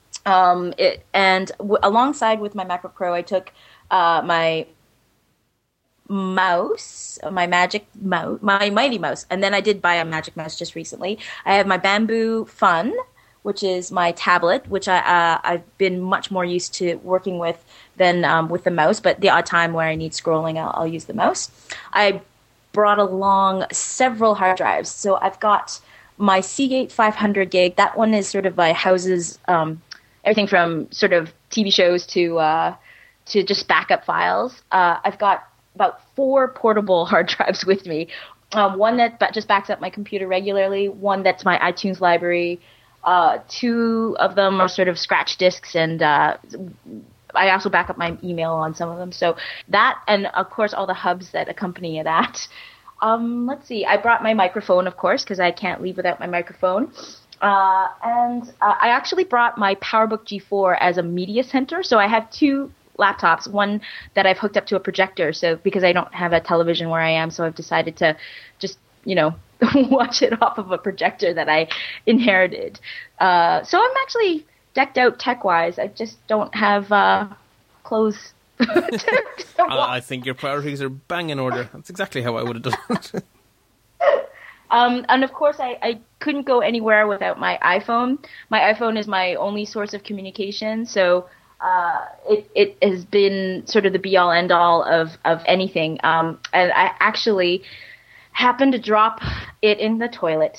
[SPEAKER 12] alongside with my MacBook Pro, I took my mouse, my Magic Mouse, my Mighty Mouse, and then I did buy a Magic Mouse just recently. I have my Bamboo Fun, which is my tablet, which I've been much more used to working with than with the mouse. But the odd time where I need scrolling, I'll use the mouse. I brought along several hard drives. So I've got my Seagate 500 gig. That one is sort of houses everything from sort of TV shows to just backup files. I've got about 4 portable hard drives with me. One that just backs up my computer regularly, one that's my iTunes library. 2 of them are sort of scratch disks, and I also back up my email on some of them. So that, and of course all the hubs that accompany that. Let's see. I brought my microphone, of course, because I can't leave without my microphone. And I actually brought my PowerBook G4 as a media center. So I have 2 laptops, one that I've hooked up to a projector. So because I don't have a television where I am, so I've decided to just, watch it off of a projector that I inherited. So I'm actually decked out tech-wise. I just don't have clothes.
[SPEAKER 1] I think your priorities are bang in order. That's exactly how I would have done it.
[SPEAKER 12] And of course, I couldn't go anywhere without my iPhone. My iPhone is my only source of communication, so it has been sort of the be-all, end-all of anything. And I actually happened to drop it in the toilet.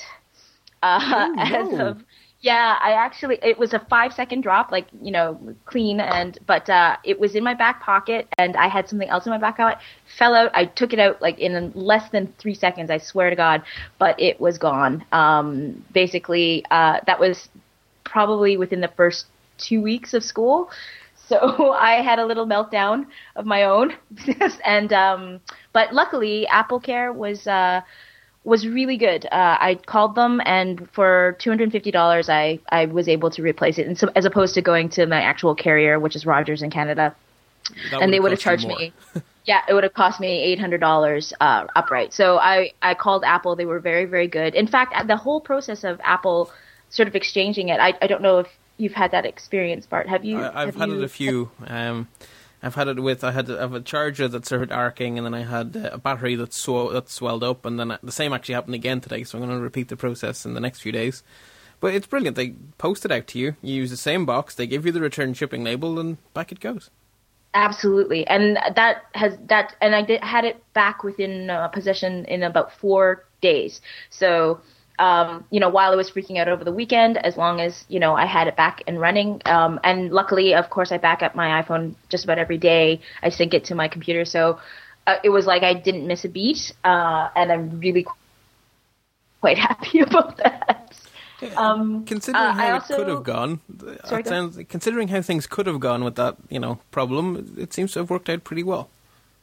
[SPEAKER 12] It was a 5-second drop, clean, but it was in my back pocket, and I had something else in my back pocket. Fell out. I took it out in less than 3 seconds, I swear to God, but it was gone. Basically, that was probably within the first 2 weeks of school. So I had a little meltdown of my own, and but luckily AppleCare was really good. I called them, and for $250, I was able to replace it, and so as opposed to going to my actual carrier, which is Rogers in Canada, and they would have charged me. Yeah, it would have cost me $800 upright. So I called Apple. They were very, very good. In fact, the whole process of Apple sort of exchanging it, I don't know if you've had that experience, Bart. Have you?
[SPEAKER 1] I've had it a few. I've had it with, I have a charger that started arcing, and then I had a battery that swelled up, and then the same actually happened again today, so I'm going to repeat the process in the next few days. But it's brilliant. They post it out to you. You use the same box. They give you the return shipping label, and back it goes.
[SPEAKER 12] Absolutely. And and I had it back within possession in about 4 days. So, while I was freaking out over the weekend, as long as, I had it back and running. And luckily, of course, I back up my iPhone just about every day. I sync it to my computer. So it was like I didn't miss a beat. And I'm really quite happy about that.
[SPEAKER 1] Considering how it could have gone, considering how things could have gone with that, problem, it seems to have worked out pretty well.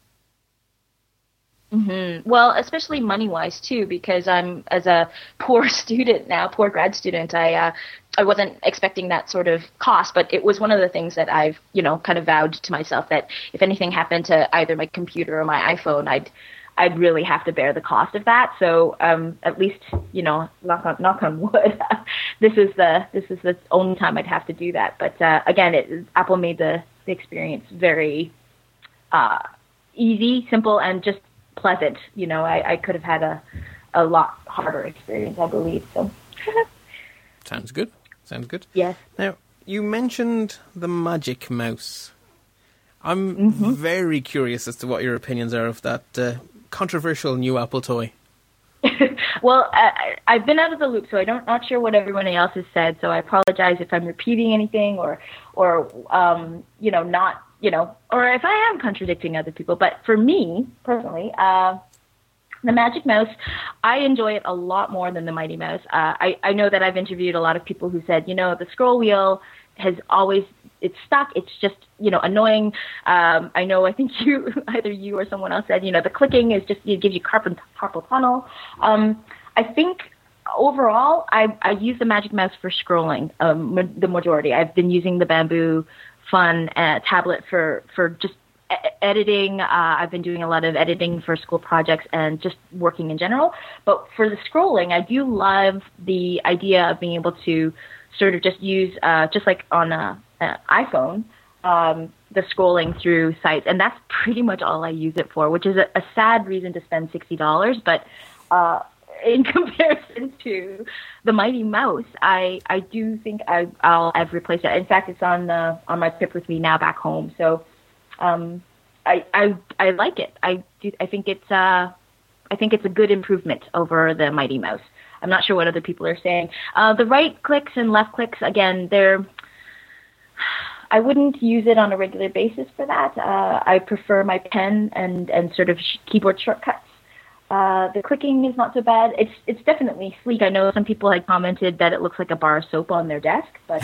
[SPEAKER 12] Mm-hmm. Well, especially money-wise too, because I'm, as a poor grad student, I wasn't expecting that sort of cost, but it was one of the things that I've, kind of vowed to myself that if anything happened to either my computer or my iPhone, I'd really have to bear the cost of that. So, at least, knock on wood, this is the only time I'd have to do that. But, again, Apple made the experience very, easy, simple, and just pleasant. I could have had a lot harder experience, I believe. So,
[SPEAKER 1] Sounds good.
[SPEAKER 12] Yes.
[SPEAKER 1] Now, you mentioned the Magic Mouse. I'm very curious as to what your opinions are of that controversial new Apple toy.
[SPEAKER 12] Well, I've been out of the loop, so I'm not sure what everyone else has said. So I apologize if I'm repeating anything or not, or if I am contradicting other people. But for me personally, the Magic Mouse, I enjoy it a lot more than the Mighty Mouse. I know that I've interviewed a lot of people who said, the scroll wheel has always, it's stuck. It's just, annoying. I think either you or someone else said, the clicking is just, it gives you carpal tunnel. I think overall, I use the Magic Mouse for scrolling, the majority. I've been using the Bamboo Fun tablet for just editing. I've been doing a lot of editing for school projects and just working in general. But for the scrolling, I do love the idea of being able to sort of just use, just like on an iPhone, the scrolling through sites. And that's pretty much all I use it for, which is a sad reason to spend $60. But in comparison to the Mighty Mouse, I do think I've replaced it. In fact, it's on my trip with me now back home. So I like it. I think it's a good improvement over the Mighty Mouse. I'm not sure what other people are saying. The right clicks and left clicks, again, I wouldn't use it on a regular basis for that. I prefer my pen and sort of keyboard shortcuts. The clicking is not so bad. It's definitely sleek. I know some people had commented that it looks like a bar of soap on their desk, but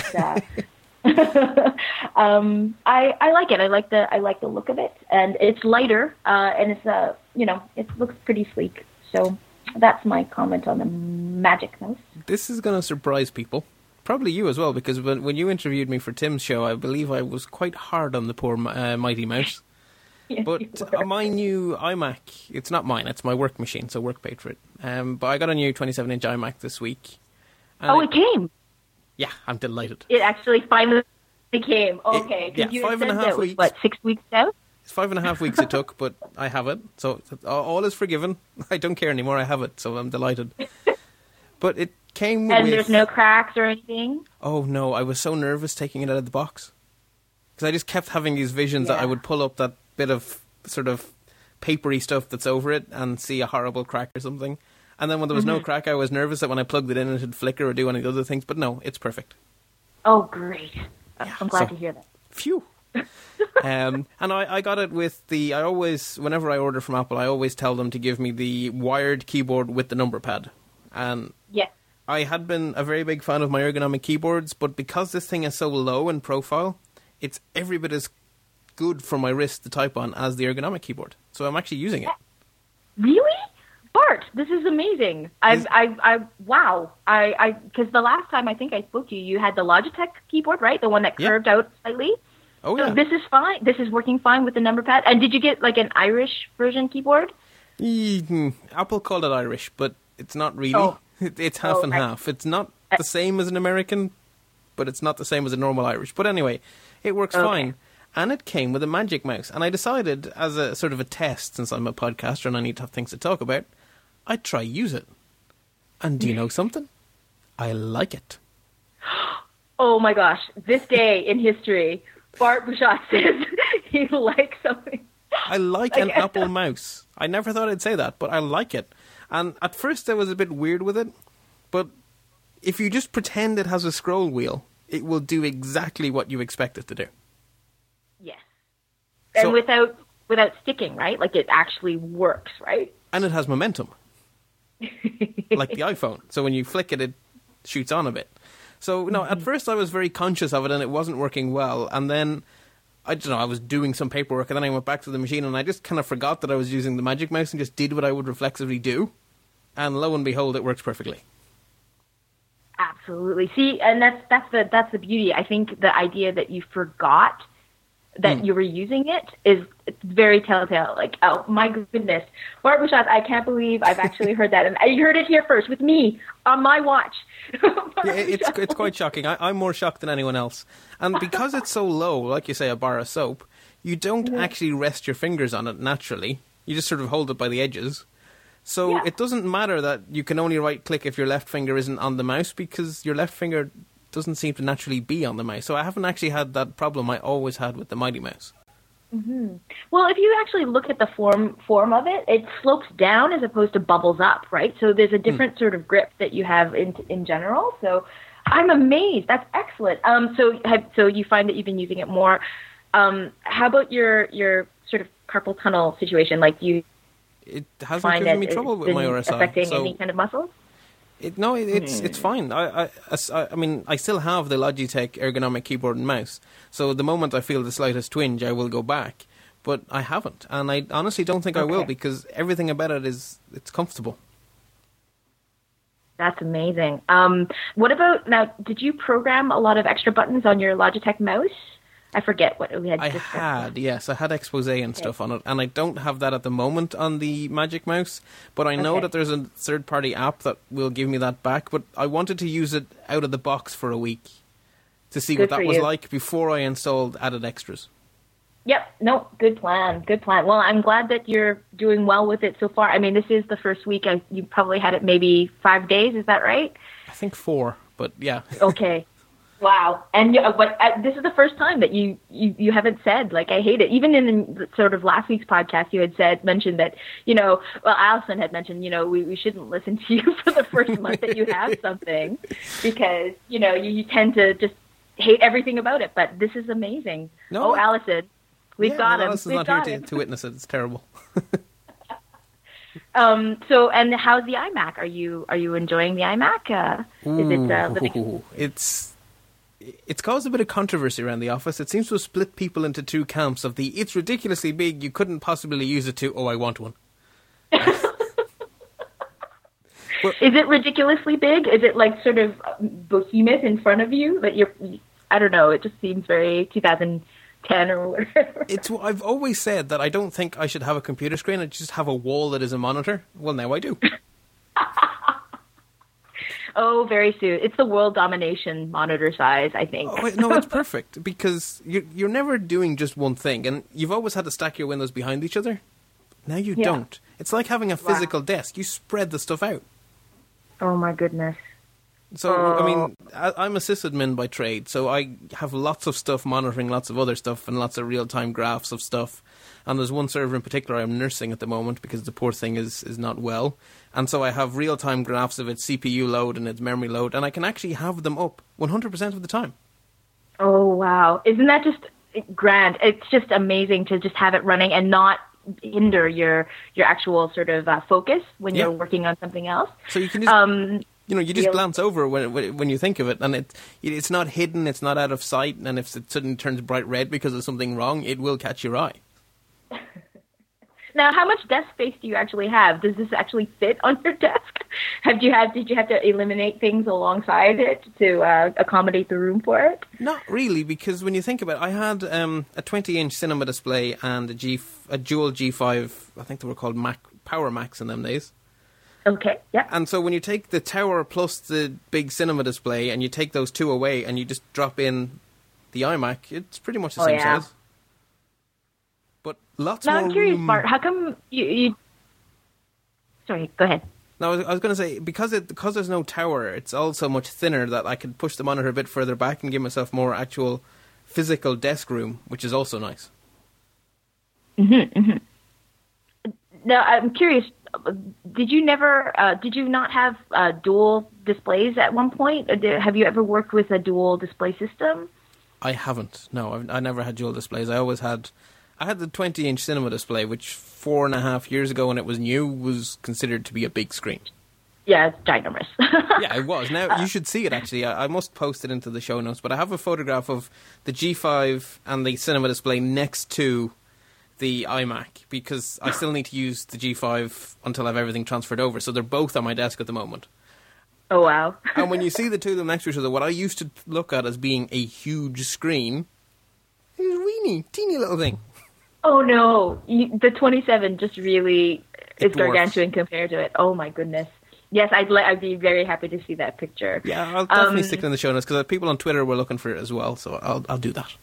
[SPEAKER 12] I like it. I like the look of it, and it's lighter, and it's it looks pretty sleek. So that's my comment on the Magic Mouse.
[SPEAKER 1] This is going to surprise people. Probably you as well, because when you interviewed me for Tim's show, I believe I was quite hard on the poor Mighty Mouse.
[SPEAKER 12] Yes,
[SPEAKER 1] but my new iMac, it's not mine, it's my work machine, so work paid for it. But I got a new 27-inch iMac this week.
[SPEAKER 12] It came?
[SPEAKER 1] Yeah, I'm delighted.
[SPEAKER 12] It actually finally came. Okay.
[SPEAKER 1] Yeah, 5.5 weeks.
[SPEAKER 12] What, 6 weeks out?
[SPEAKER 1] It's 5.5 weeks it took, but I have it. So all is forgiven. I don't care anymore, I have it, so I'm delighted. But it came
[SPEAKER 12] and
[SPEAKER 1] with...
[SPEAKER 12] there's no cracks or anything?
[SPEAKER 1] Oh, no, I was so nervous taking it out of the box. Because I just kept having these visions that I would pull up that bit of sort of papery stuff that's over it and see a horrible crack or something. And then when there was no crack, I was nervous that when I plugged it in, it would flicker or do any of the other things. But no, it's perfect.
[SPEAKER 12] Oh, great. I'm glad to hear that.
[SPEAKER 1] Phew. And I got it with whenever I order from Apple, I always tell them to give me the wired keyboard with the number pad. And I had been a very big fan of my ergonomic keyboards, but because this thing is so low in profile, it's every bit as good for my wrist to type on as the ergonomic keyboard. So I'm actually using it.
[SPEAKER 12] Really? Bart, this is amazing. Wow. Because the last time I think I spoke to you, you had the Logitech keyboard, right? The one that curved out slightly.
[SPEAKER 1] Oh,
[SPEAKER 12] so
[SPEAKER 1] yeah.
[SPEAKER 12] This is fine. This is working fine with the number pad. And did you get like an Irish version keyboard?
[SPEAKER 1] Apple called it Irish, but it's not really.
[SPEAKER 12] Oh.
[SPEAKER 1] It's half and half. It's not the same as an American, but it's not the same as a normal Irish. But anyway, it works fine. And it came with a Magic Mouse. And I decided, as a sort of a test, since I'm a podcaster and I need to have things to talk about, I'd try use it. And do you know something? I like it.
[SPEAKER 12] Oh my gosh. This day in history, Bart Bouchot says he likes something.
[SPEAKER 1] I like an Apple mouse. I never thought I'd say that, but I like it. And at first I was a bit weird with it, but if you just pretend it has a scroll wheel, it will do exactly what you expect it to do.
[SPEAKER 12] Yes. And without sticking, right? Like it actually works, right?
[SPEAKER 1] And it has momentum. Like the iPhone. So when you flick it, it shoots on a bit. So, no, at first I was very conscious of it and it wasn't working well. And then, I don't know, I was doing some paperwork and then I went back to the machine and I just kind of forgot that I was using the Magic Mouse and just did what I would reflexively do. And lo and behold, it works perfectly.
[SPEAKER 12] Absolutely. See, and that's the beauty. I think the idea that you forgot that you were using it's very telltale. Like, oh my goodness, Bart Bouchot, I can't believe I've actually heard that, and I heard it here first with me on my watch.
[SPEAKER 1] It's quite shocking. I'm more shocked than anyone else, and because it's so low, like you say, a bar of soap, you don't actually rest your fingers on it naturally. You just sort of hold it by the edges. So it doesn't matter that you can only right-click if your left finger isn't on the mouse, because your left finger doesn't seem to naturally be on the mouse. So I haven't actually had that problem I always had with the Mighty Mouse.
[SPEAKER 12] Mm-hmm. Well, if you actually look at the form of it, it slopes down as opposed to bubbles up, right? So there's a different sort of grip that you have in general. So I'm amazed. That's excellent. So you find that you've been using it more. How about your sort of carpal tunnel situation? Like,
[SPEAKER 1] it hasn't given me trouble with my RSI.
[SPEAKER 12] Affecting any kind of muscles?
[SPEAKER 1] It's fine. I mean, I still have the Logitech ergonomic keyboard and mouse. So the moment I feel the slightest twinge, I will go back. But I haven't, and I honestly don't think I will, because everything about it it's comfortable.
[SPEAKER 12] That's amazing. What about now? Did you program a lot of extra buttons on your Logitech mouse? I forget what we had discussed.
[SPEAKER 1] Yes. I had expose and stuff on it, and I don't have that at the moment on the Magic Mouse, but I know that there's a third-party app that will give me that back, but I wanted to use it out of the box for a week to see what that was like before I installed added extras.
[SPEAKER 12] Yep. No, good plan. Good plan. Well, I'm glad that you're doing well with it so far. I mean, this is the first week. You probably had it maybe 5 days. Is that right?
[SPEAKER 1] I think 4, but yeah.
[SPEAKER 12] Okay. Wow. And but this is the first time that you haven't said, like, I hate it. Even in the, sort of last week's podcast, you had mentioned that, well, Allison had mentioned, we shouldn't listen to you for the first month that you have something because, you tend to just hate everything about it. But this is amazing. No, Allison, we've got him.
[SPEAKER 1] Allison's not here to witness it. It's terrible.
[SPEAKER 12] So, and how's the iMac? Are you enjoying the iMac?
[SPEAKER 1] It's caused a bit of controversy around the office. It seems to have split people into 2 camps of the it's ridiculously big, you couldn't possibly use it to, oh, I want one.
[SPEAKER 12] Is it ridiculously big? Is it like sort of behemoth in front of you that I don't know, it just seems very 2010 or whatever.
[SPEAKER 1] I've always said that I don't think I should have a computer screen, I just have a wall that is a monitor. Well, now I do.
[SPEAKER 12] Oh, very soon. It's the world domination monitor size, I think.
[SPEAKER 1] Oh, no, it's perfect because you're never doing just one thing, and you've always had to stack your windows behind each other. Now you don't. It's like having a physical desk. You spread the stuff out.
[SPEAKER 12] Oh, my goodness.
[SPEAKER 1] So, I mean, I'm a sysadmin by trade, so I have lots of stuff monitoring lots of other stuff and lots of real-time graphs of stuff. And there's one server in particular I'm nursing at the moment because the poor thing is not well. And so I have real-time graphs of its CPU load and its memory load, and I can actually have them up 100% of the time.
[SPEAKER 12] Oh, wow. Isn't that just grand? It's just amazing to just have it running and not hinder your actual sort of focus when you're working on something else.
[SPEAKER 1] So you can just... you just glance over when you think of it, and it's not hidden, it's not out of sight, and if it suddenly turns bright red because of something wrong, it will catch your eye.
[SPEAKER 12] Now, how much desk space do you actually have? Does this actually fit on your desk? Did you have to eliminate things alongside it to accommodate the room for it?
[SPEAKER 1] Not really, because when you think about it, I had a 20-inch cinema display and a dual G5, I think they were called Power Macs in them days.
[SPEAKER 12] Okay, yeah.
[SPEAKER 1] And so when you take the tower plus the big cinema display and you take those 2 away and you just drop in the iMac, it's pretty much the same size. But lots more.
[SPEAKER 12] Now I'm curious, Bart. How come you? Sorry, go ahead.
[SPEAKER 1] No, I was going to say because there's no tower, it's all so much thinner that I could push the monitor a bit further back and give myself more actual physical desk room, which is also nice.
[SPEAKER 12] Mm-hmm. Now I'm curious. Did you not have dual displays at one point? Have you ever worked with a dual display system?
[SPEAKER 1] I haven't. No, I never had dual displays. I had the 20-inch cinema display, which 4.5 years ago when it was new was considered to be a big screen.
[SPEAKER 12] Yeah, it's ginormous.
[SPEAKER 1] Yeah, it was. Now, you should see it, actually. I must post it into the show notes, but I have a photograph of the G5 and the cinema display next to the iMac, because I still need to use the G5 until I have everything transferred over, so they're both on my desk at the moment.
[SPEAKER 12] Oh, wow.
[SPEAKER 1] And when you see the two of them next to each other, what I used to look at as being a huge screen is a teeny little thing.
[SPEAKER 12] Oh, no. The 27 just really is gargantuan compared to it. Oh, my goodness. Yes, I'd be very happy to see that picture.
[SPEAKER 1] Yeah, I'll definitely stick it in the show notes, because people on Twitter were looking for it as well, so I'll do that.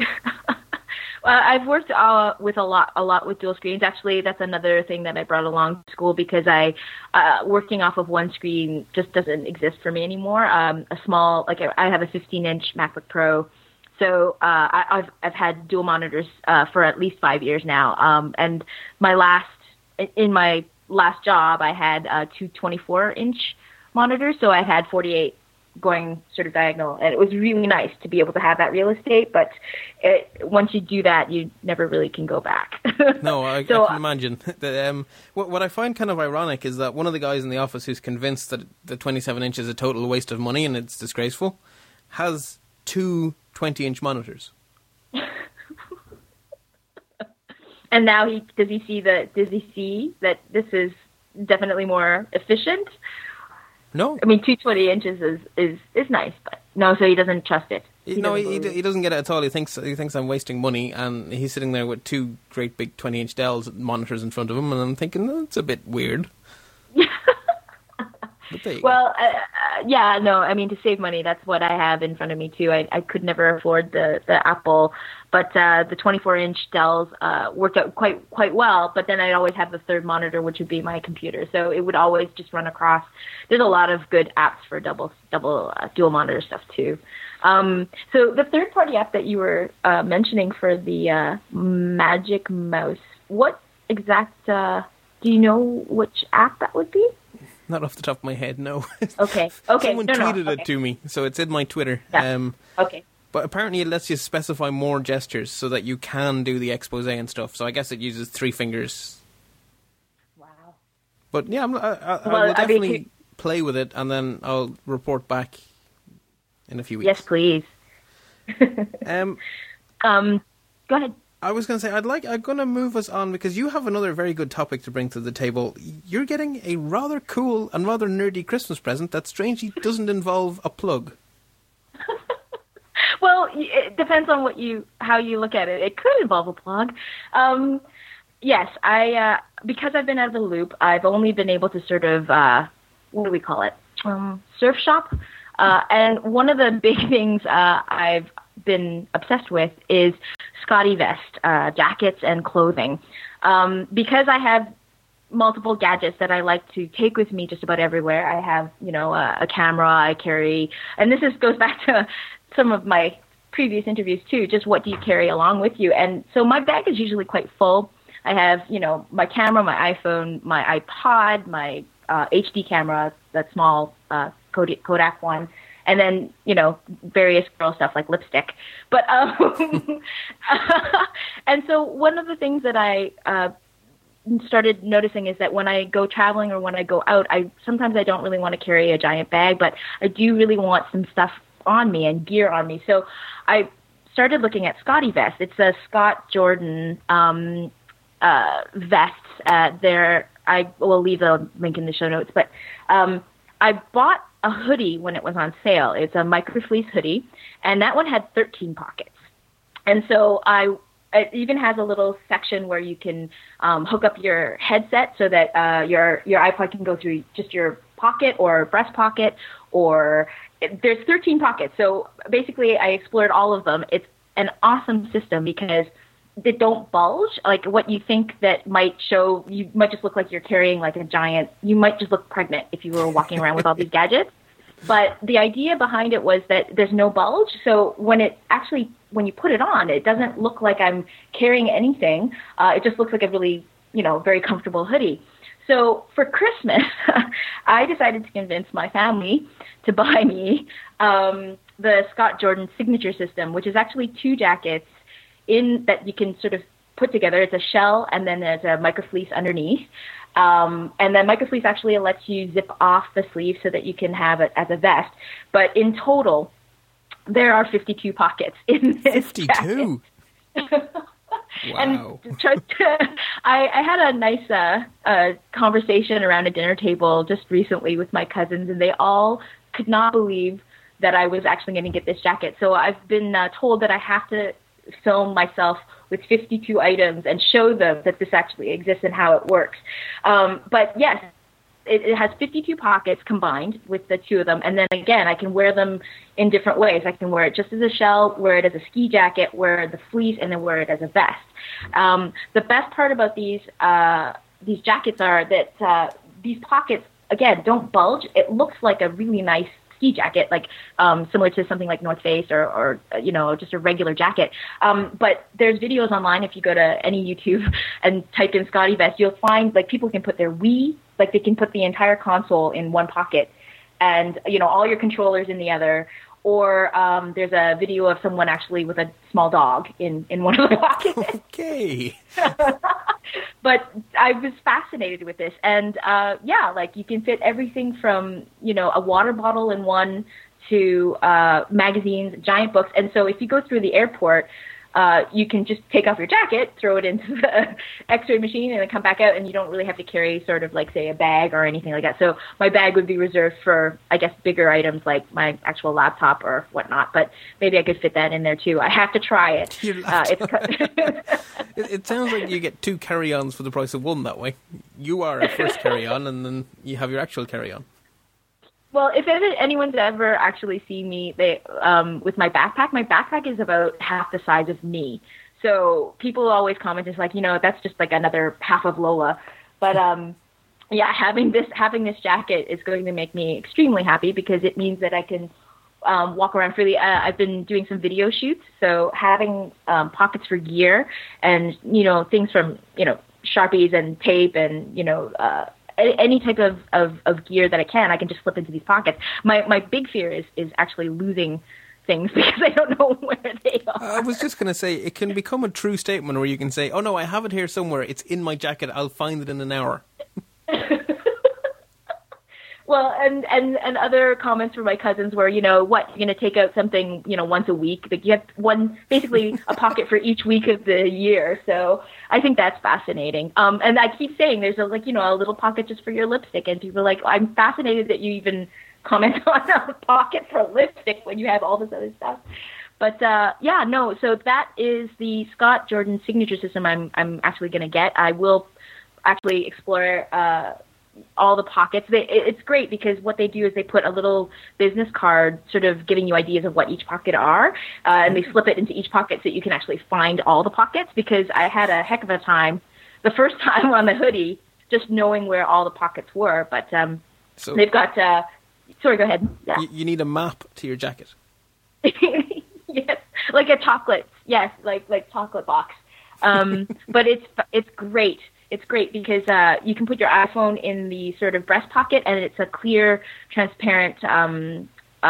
[SPEAKER 12] I've worked with a lot with dual screens. Actually, that's another thing that I brought along to school, because working off of one screen just doesn't exist for me anymore. I have a 15-inch MacBook Pro, so I've had dual monitors for at least 5 years now. And in my last job, I had 2 24-inch monitors, so I had 48 going sort of diagonal, and it was really nice to be able to have that real estate, but once you do that, you never really can go back.
[SPEAKER 1] No, I can imagine. What I find kind of ironic is that one of the guys in the office who's convinced that the 27 inch is a total waste of money and it's disgraceful has 2 20-inch monitors.
[SPEAKER 12] And now does he see that this is definitely more efficient?
[SPEAKER 1] No.
[SPEAKER 12] I mean, 2 20 inches is nice, but no, so he doesn't trust it.
[SPEAKER 1] He doesn't get it at all. He thinks I'm wasting money, and he's sitting there with 2 great big 20-inch Dell monitors in front of him, and I'm thinking, it's a bit weird. But there you
[SPEAKER 12] Well, yeah, no, I mean, to save money, that's what I have in front of me, too. I could never afford the Apple, but the 24-inch Dells worked out quite well, but then I'd always have the third monitor, which would be my computer, so it would always just run across. There's a lot of good apps for double dual monitor stuff, too. So the third-party app that you were mentioning for the Magic Mouse, what exact, do you know which app that would be?
[SPEAKER 1] Not off the top of my head, no.
[SPEAKER 12] Okay.
[SPEAKER 1] Someone tweeted
[SPEAKER 12] okay.
[SPEAKER 1] it to me, so it's in my Twitter.
[SPEAKER 12] Yeah. Okay.
[SPEAKER 1] But apparently it lets you specify more gestures so that you can do the expose and stuff. So I guess it uses 3 fingers.
[SPEAKER 12] Wow.
[SPEAKER 1] But yeah, I will definitely play with it, and then I'll report back in a few weeks.
[SPEAKER 12] Yes, please.
[SPEAKER 1] Go
[SPEAKER 12] ahead.
[SPEAKER 1] I was going to say, I'm going to move us on because you have another very good topic to bring to the table. You're getting a rather cool and rather nerdy Christmas present that strangely doesn't involve a plug.
[SPEAKER 12] Well, it depends on how you look at it. It could involve a plug. Yes, because I've been out of the loop, I've only been able to sort of, what do we call it? Surf shop. And one of the big things I've been obsessed with is Scotty vest, jackets and clothing. Because I have multiple gadgets that I like to take with me just about everywhere. I have, a camera I carry, and this goes back to some of my previous interviews too, just what do you carry along with you? And so my bag is usually quite full. I have, my camera, my iPhone, my iPod, my HD camera, that small Kodak one, and then, various girl stuff like lipstick. But, and so one of the things that I started noticing is that when I go traveling or when I go out, sometimes I don't really want to carry a giant bag, but I do really want some stuff on me and gear on me. So I started looking at Scotty vests. It's a Scott Jordan vests. I will leave the link in the show notes, but I bought a hoodie when it was on sale. It's a microfleece hoodie, and that one had 13 pockets. And so it even has a little section where you can hook up your headset so that your iPod can go through just your pocket or breast pocket, or there's 13 pockets. So basically I explored all of them. It's an awesome system because they don't bulge. Like what you think that might show, you might just look like you're carrying like a giant, you might just look pregnant if you were walking around with all these gadgets. But the idea behind it was that there's no bulge. So when you put it on, it doesn't look like I'm carrying anything. It just looks like a really, very comfortable hoodie. So for Christmas, I decided to convince my family to buy me the Scott Jordan Signature System, which is actually 2 jackets in that you can sort of put together. It's a shell, and then there's a microfleece underneath. And then microfleece actually lets you zip off the sleeve so that you can have it as a vest. But in total, there are 52 pockets in this
[SPEAKER 1] 52?
[SPEAKER 12] Wow. And I had a nice conversation around a dinner table just recently with my cousins, and they all could not believe that I was actually going to get this jacket. So I've been told that I have to film myself with 52 items and show them that this actually exists and how it works. But yes, it has 52 pockets combined with the 2 of them. And then again, I can wear them in different ways. I can wear it just as a shell, wear it as a ski jacket, wear the fleece, and then wear it as a vest. The best part about these jackets are that these pockets, again, don't bulge. It looks like a really nice ski jacket, like similar to something like North Face or just a regular jacket. But there's videos online. If you go to any YouTube and type in Scotty vest, you'll find like people can put their Wii, like they can put the entire console in one pocket, and all your controllers in the other. Or there's a video of someone actually with a small dog in one of the pockets.
[SPEAKER 1] Okay.
[SPEAKER 12] But I was fascinated with this. And, like you can fit everything from, a water bottle in one to magazines, giant books. And so if you go through the airport, you can just take off your jacket, throw it into the X-ray machine, and then come back out, and you don't really have to carry sort of like, say, a bag or anything like that. So my bag would be reserved for, I guess, bigger items like my actual laptop or whatnot, but maybe I could fit that in there too. I have to try it.
[SPEAKER 1] It sounds like you get 2 carry-ons for the price of 1 that way. You are a first carry-on, and then you have your actual carry-on.
[SPEAKER 12] Well, if anyone's ever actually seen me, with my backpack is about half the size of me. So people always comment, it's like, that's just like another half of Lola. But yeah, having this jacket is going to make me extremely happy because it means that I can walk around freely. I've been doing some video shoots, so having pockets for gear and things from Sharpies and tape and any type of gear that I can just slip into these pockets. My big fear is actually losing things because I don't know where they are.
[SPEAKER 1] I was just going to say, it can become a true statement where you can say, oh no, I have it here somewhere, it's in my jacket, I'll find it in an hour.
[SPEAKER 12] Well, and other comments from my cousins were, what, you're going to take out something, once a week? Like you have basically a pocket for each week of the year. So I think that's fascinating. And I keep saying there's a little pocket just for your lipstick. And people are like, I'm fascinated that you even comment on a pocket for lipstick when you have all this other stuff. But so that is the Scott Jordan signature system I'm actually going to get. I will actually explore all the pockets. It's great because what they do is they put a little business card sort of giving you ideas of what each pocket are, and they slip it into each pocket so you can actually find all the pockets, because I had a heck of a time the first time on the hoodie just knowing where all the pockets were. But so they've got... sorry, go ahead. Yeah.
[SPEAKER 1] You need a map to your jacket.
[SPEAKER 12] Yes, like a chocolate. Yes, like chocolate box. But it's great. It's great because you can put your iPhone in the sort of breast pocket, and it's a clear, transparent. I'm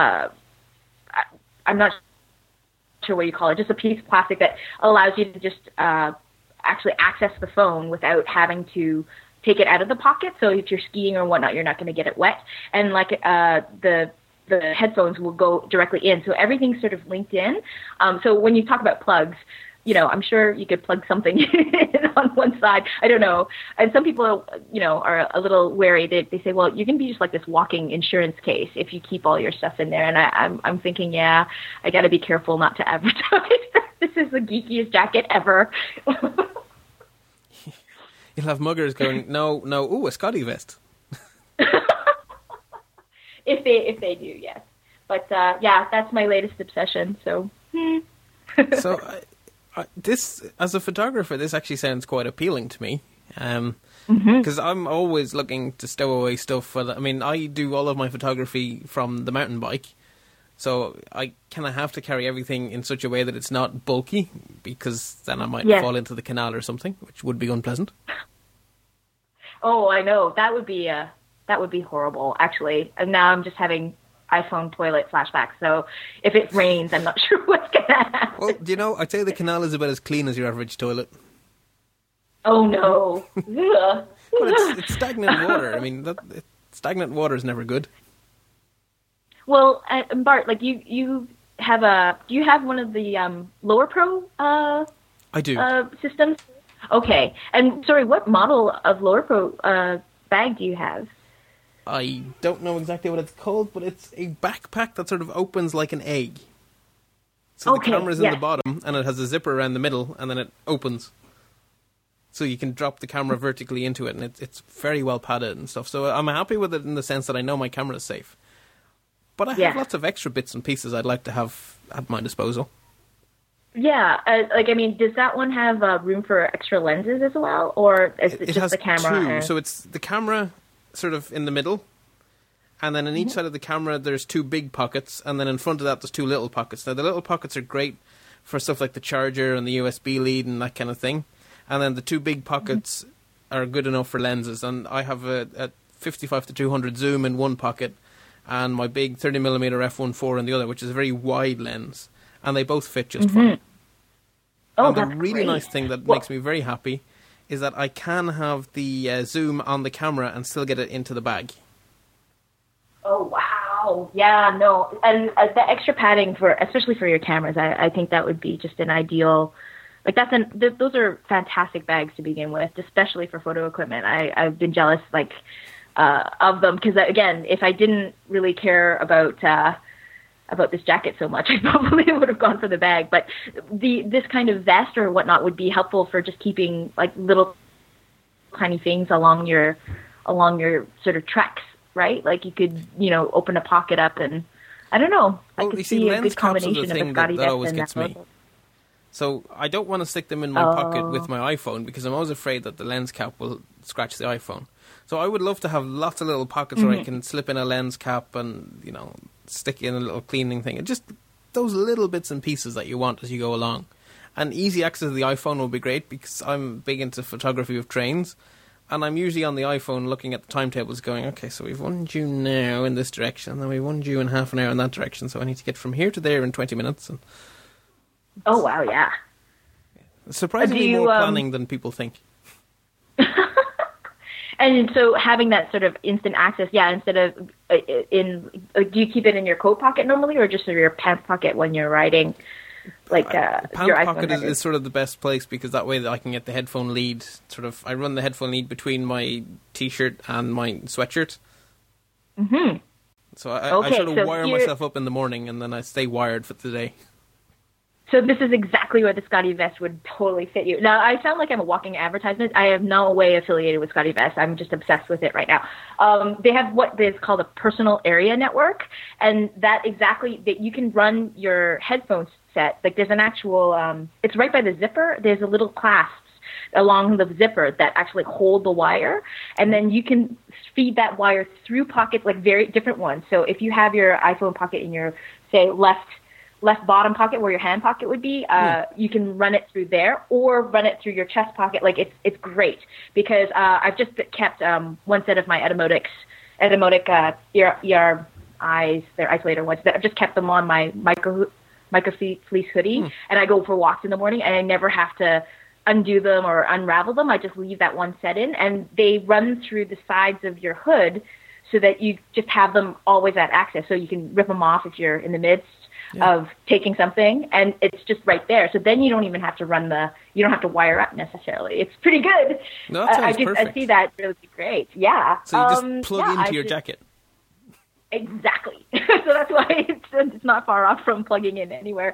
[SPEAKER 12] not sure what you call it. Just a piece of plastic that allows you to just actually access the phone without having to take it out of the pocket. So if you're skiing or whatnot, you're not going to get it wet. And like the headphones will go directly in. So everything's sort of linked in. So when you talk about plugs, I'm sure you could plug something in on one side. I don't know. And some people, are a little wary. They say, well, you can be just like this walking insurance case if you keep all your stuff in there. And I'm thinking, I got to be careful not to advertise. This is the geekiest jacket ever.
[SPEAKER 1] You'll have muggers going, no, ooh, a Scotty vest.
[SPEAKER 12] If they do, yes. But that's my latest obsession. So.
[SPEAKER 1] So, this, as a photographer, this actually sounds quite appealing to me. Because I'm always looking to stow away stuff. I do all of my photography from the mountain bike. So I kind of have to carry everything in such a way that it's not bulky, because then I might fall into the canal or something, which would be unpleasant.
[SPEAKER 12] Oh, I know. That would be horrible, actually. And now I'm just having iPhone toilet flashbacks. So if it rains, I'm not sure what's going to happen.
[SPEAKER 1] Well, I'd say the canal is about as clean as your average toilet.
[SPEAKER 12] Oh, no.
[SPEAKER 1] Well, it's stagnant water. Stagnant water is never good.
[SPEAKER 12] Well, Bart, like do you have one of the Lower Pro
[SPEAKER 1] I do.
[SPEAKER 12] systems? Okay. And sorry, what model of Lower Pro bag do you have?
[SPEAKER 1] I don't know exactly what it's called, but it's a backpack that sort of opens like an egg. So the camera's in the bottom, and it has a zipper around the middle, and then it opens. So you can drop the camera vertically into it, and it's very well padded and stuff. So I'm happy with it in the sense that I know my camera is safe. But I have lots of extra bits and pieces I'd like to have at my disposal.
[SPEAKER 12] Yeah, does that one have room for extra lenses as well, or is it just
[SPEAKER 1] has
[SPEAKER 12] the camera?
[SPEAKER 1] Two. So it's the camera sort of in the middle, and then on each side of the camera there's two big pockets, and then in front of that there's two little pockets. Now the little pockets are great for stuff like the charger and the USB lead and that kind of thing, and then the two big pockets are good enough for lenses. And I have a 55-200 zoom in one pocket, and my big 30mm f1.4 in the other, which is a very wide lens, and they both fit just fine.
[SPEAKER 12] Oh,
[SPEAKER 1] and the
[SPEAKER 12] that's
[SPEAKER 1] really
[SPEAKER 12] great.
[SPEAKER 1] nice thing that makes me very happy is that I can have the zoom on the camera and still get it into the bag.
[SPEAKER 12] Oh, wow. Yeah, no. And the extra padding, especially for your cameras, I think that would be just an ideal... those are fantastic bags to begin with, especially for photo equipment. I've been jealous, of them, because, again, if I didn't really care about this jacket so much, I probably would have gone for the bag. But this kind of vest or whatnot would be helpful for just keeping little tiny things along your sort of treks right? Like you could, open a pocket up and I don't know. I could see a good combination of a Scotty
[SPEAKER 1] that
[SPEAKER 12] vest
[SPEAKER 1] always
[SPEAKER 12] and
[SPEAKER 1] gets
[SPEAKER 12] that
[SPEAKER 1] me.
[SPEAKER 12] logo.
[SPEAKER 1] So I don't want to stick them in my pocket with my iPhone because I'm always afraid that the lens cap will scratch the iPhone. So I would love to have lots of little pockets where I can slip in a lens cap and, stick in a little cleaning thing. And just those little bits and pieces that you want as you go along. And easy access to the iPhone will be great because I'm big into photography of trains. And I'm usually on the iPhone looking at the timetables going, okay, so we've one due now in this direction, and then we've one due in half an hour in that direction, so I need to get from here to there in 20 minutes. And
[SPEAKER 12] oh, wow, yeah.
[SPEAKER 1] Surprisingly more planning than people think.
[SPEAKER 12] And so having that sort of instant access, instead of do you keep it in your coat pocket normally or just in your pants pocket when you're riding? Like
[SPEAKER 1] pants
[SPEAKER 12] your
[SPEAKER 1] pocket
[SPEAKER 12] iPhone
[SPEAKER 1] is sort of the best place because that way I can get the headphone lead. I run the headphone lead between my t-shirt and my sweatshirt. Mm-hmm. So I sort of wire myself up in the morning and then I stay wired for the day.
[SPEAKER 12] So this is exactly where the Scotty vest would totally fit you. Now, I sound like I'm a walking advertisement. I am no way affiliated with Scotty vest. I'm just obsessed with it right now. They have what is called a personal area network, and that you can run your headphones set. Like there's an actual, it's right by the zipper. There's a little clasps along the zipper that actually hold the wire, and then you can feed that wire through pockets, like very different ones. So if you have your iPhone pocket in your, say, left bottom pocket where your hand pocket would be, you can run it through there or run it through your chest pocket. Like it's great because I've just kept one set of my Etymotic ER eyes, their isolator ones. I've just kept them on my microfleece hoodie, and I go for walks in the morning, and I never have to undo them or unravel them. I just leave that one set in, and they run through the sides of your hood so that you just have them always at access, so you can rip them off if you're in the midst of taking something, and it's just right there. So then you don't even have to you don't have to wire up necessarily. It's pretty good.
[SPEAKER 1] No, that sounds perfect.
[SPEAKER 12] I see that really great. Yeah.
[SPEAKER 1] So you just plug into your jacket.
[SPEAKER 12] Exactly. So that's why it's not far off from plugging in anywhere.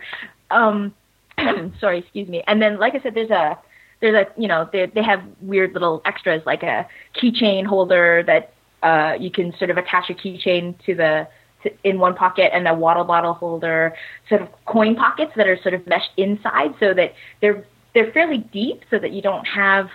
[SPEAKER 12] Sorry, excuse me. And then, like I said, there's a they have weird little extras like a keychain holder that you can sort of attach a keychain in one pocket, and a water bottle holder, sort of coin pockets that are sort of meshed inside, so that they're fairly deep, so that you don't have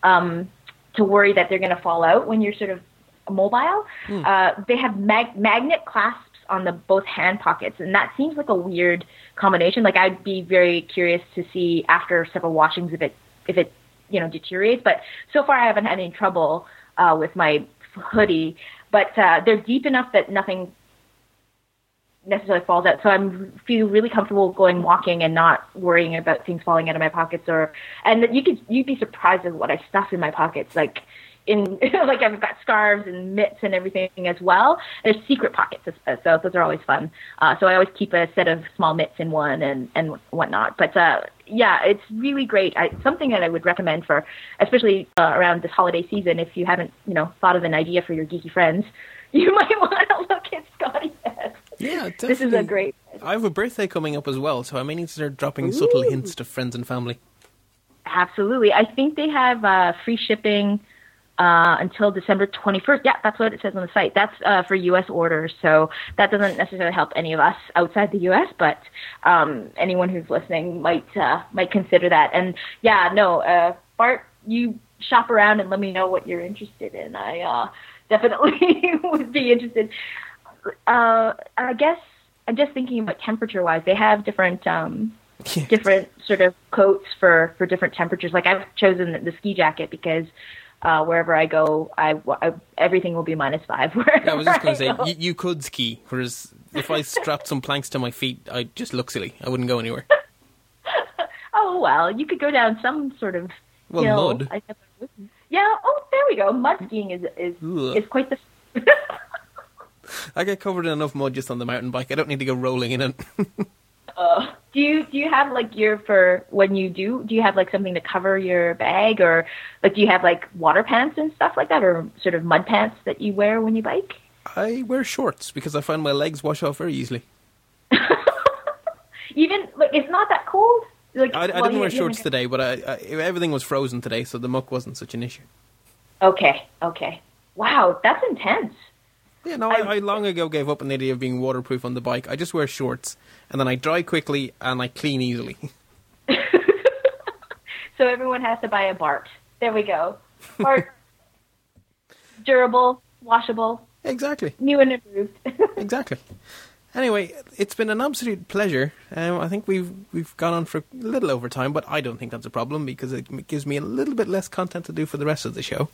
[SPEAKER 12] to worry that they're going to fall out when you're sort of mobile. They have magnet clasps on both hand pockets, and that seems like a weird combination. Like I'd be very curious to see after several washings if it deteriorates. But so far I haven't had any trouble with my hoodie. But they're deep enough that nothing necessarily falls out. So I feel really comfortable going walking and not worrying about things falling out of my pockets. And you'd be surprised at what I stuff in my pockets. Like like I've got scarves and mitts and everything as well. There's secret pockets, so those are always fun. So I always keep a set of small mitts in one and whatnot. But it's really great. Something that I would recommend for, especially around this holiday season, if you haven't thought of an idea for your geeky friends, you might want to look at Scotty Vest.
[SPEAKER 1] Yeah, definitely.
[SPEAKER 12] This is a great.
[SPEAKER 1] I have a birthday coming up as well, so I may need to start dropping subtle hints to friends and family.
[SPEAKER 12] Absolutely. I think they have free shipping until December 21st. Yeah, that's what it says on the site. That's for U.S. orders, so that doesn't necessarily help any of us outside the U.S., but anyone who's listening might consider that. And Bart, you shop around and let me know what you're interested in. I definitely would be interested. I guess I'm just thinking about temperature-wise. They have different sort of coats for different temperatures. Like I've chosen the ski jacket because wherever I go, everything will be -5.
[SPEAKER 1] I was just going to say, you could ski, whereas if I strapped some planks to my feet, I'd just look silly. I wouldn't go anywhere.
[SPEAKER 12] Oh, well, you could go down some sort of hill.
[SPEAKER 1] Mud.
[SPEAKER 12] I guess I wouldn't. Yeah, there we go. Mud skiing is quite the...
[SPEAKER 1] I get covered in enough mud just on the mountain bike. I don't need to go rolling in it.
[SPEAKER 12] Do you have like when you do you have like something to cover your bag, or like do you have like water pants and stuff like that, or sort of mud pants that you wear when you bike?
[SPEAKER 1] I wear shorts because I find my legs wash off very easily.
[SPEAKER 12] Even like it's not that cold. Like
[SPEAKER 1] I didn't wear shorts today, but everything was frozen today, so the muck wasn't such an issue.
[SPEAKER 12] Okay. Wow, that's intense.
[SPEAKER 1] Yeah, no, I long ago gave up on the idea of being waterproof on the bike. I just wear shorts, and then I dry quickly, and I clean easily.
[SPEAKER 12] So everyone has to buy a Bart. There we go. Bart. Durable, washable.
[SPEAKER 1] Exactly.
[SPEAKER 12] New and improved.
[SPEAKER 1] Exactly. Anyway, it's been an absolute pleasure. I think we've gone on for a little over time, but I don't think that's a problem because it gives me a little bit less content to do for the rest of the show.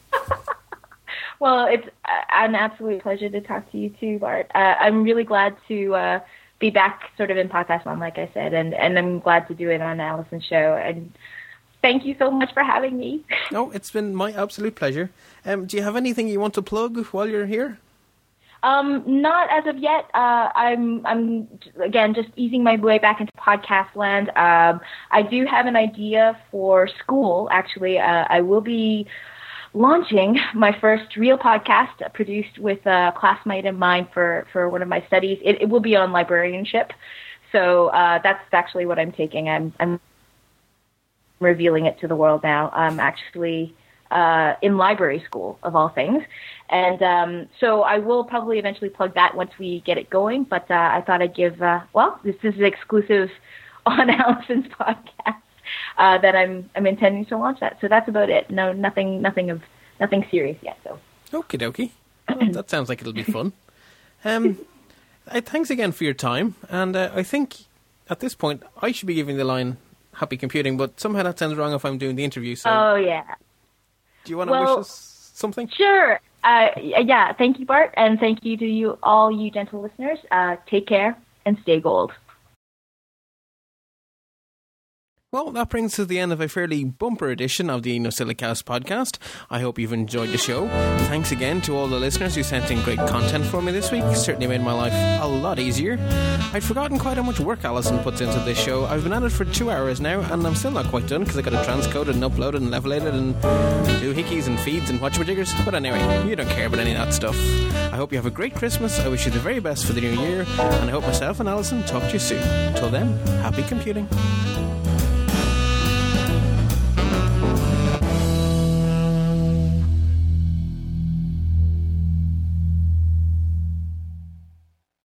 [SPEAKER 12] Well, it's an absolute pleasure to talk to you too, Bart. I'm really glad to be back sort of in Podcast Mom, like I said, and I'm glad to do it on Allison's show. And thank you so much for having me.
[SPEAKER 1] No, it's been my absolute pleasure. Do you have anything you want to plug while you're here?
[SPEAKER 12] Not as of yet. I'm again just easing my way back into podcast land. I do have an idea for school. Actually, I will be launching my first real podcast produced with a classmate of mine for one of my studies. It will be on librarianship. So that's actually what I'm taking. I'm revealing it to the world now. I'm actually in library school, of all things. And so I will probably eventually plug that once we get it going. But I thought I'd give, this is exclusive on Allison's podcast that I'm intending to launch that. So that's about it. No, nothing serious yet. So. Okie
[SPEAKER 1] dokie. Well, that sounds like it'll be fun. Thanks again for your time. And I think at this point I should be giving the line happy computing, but somehow that sounds wrong if I'm doing the interview. So.
[SPEAKER 12] Oh, yeah.
[SPEAKER 1] Do you want to wish us something?
[SPEAKER 12] Sure. Yeah, thank you, Bart, and thank you to all you gentle listeners. Take care and stay gold.
[SPEAKER 1] Well, that brings us to the end of a fairly bumper edition of the NosillaCast podcast. I hope you've enjoyed the show. Thanks again to all the listeners who sent in great content for me this week. Certainly made my life a lot easier. I'd forgotten quite how much work Allison puts into this show. I've been at it for 2 hours now, and I'm still not quite done because I got to transcode it and upload it and level it and do hickeys and feeds and whatchamajiggers. But anyway, you don't care about any of that stuff. I hope you have a great Christmas. I wish you the very best for the new year, and I hope myself and Allison talk to you soon. Till then, happy computing.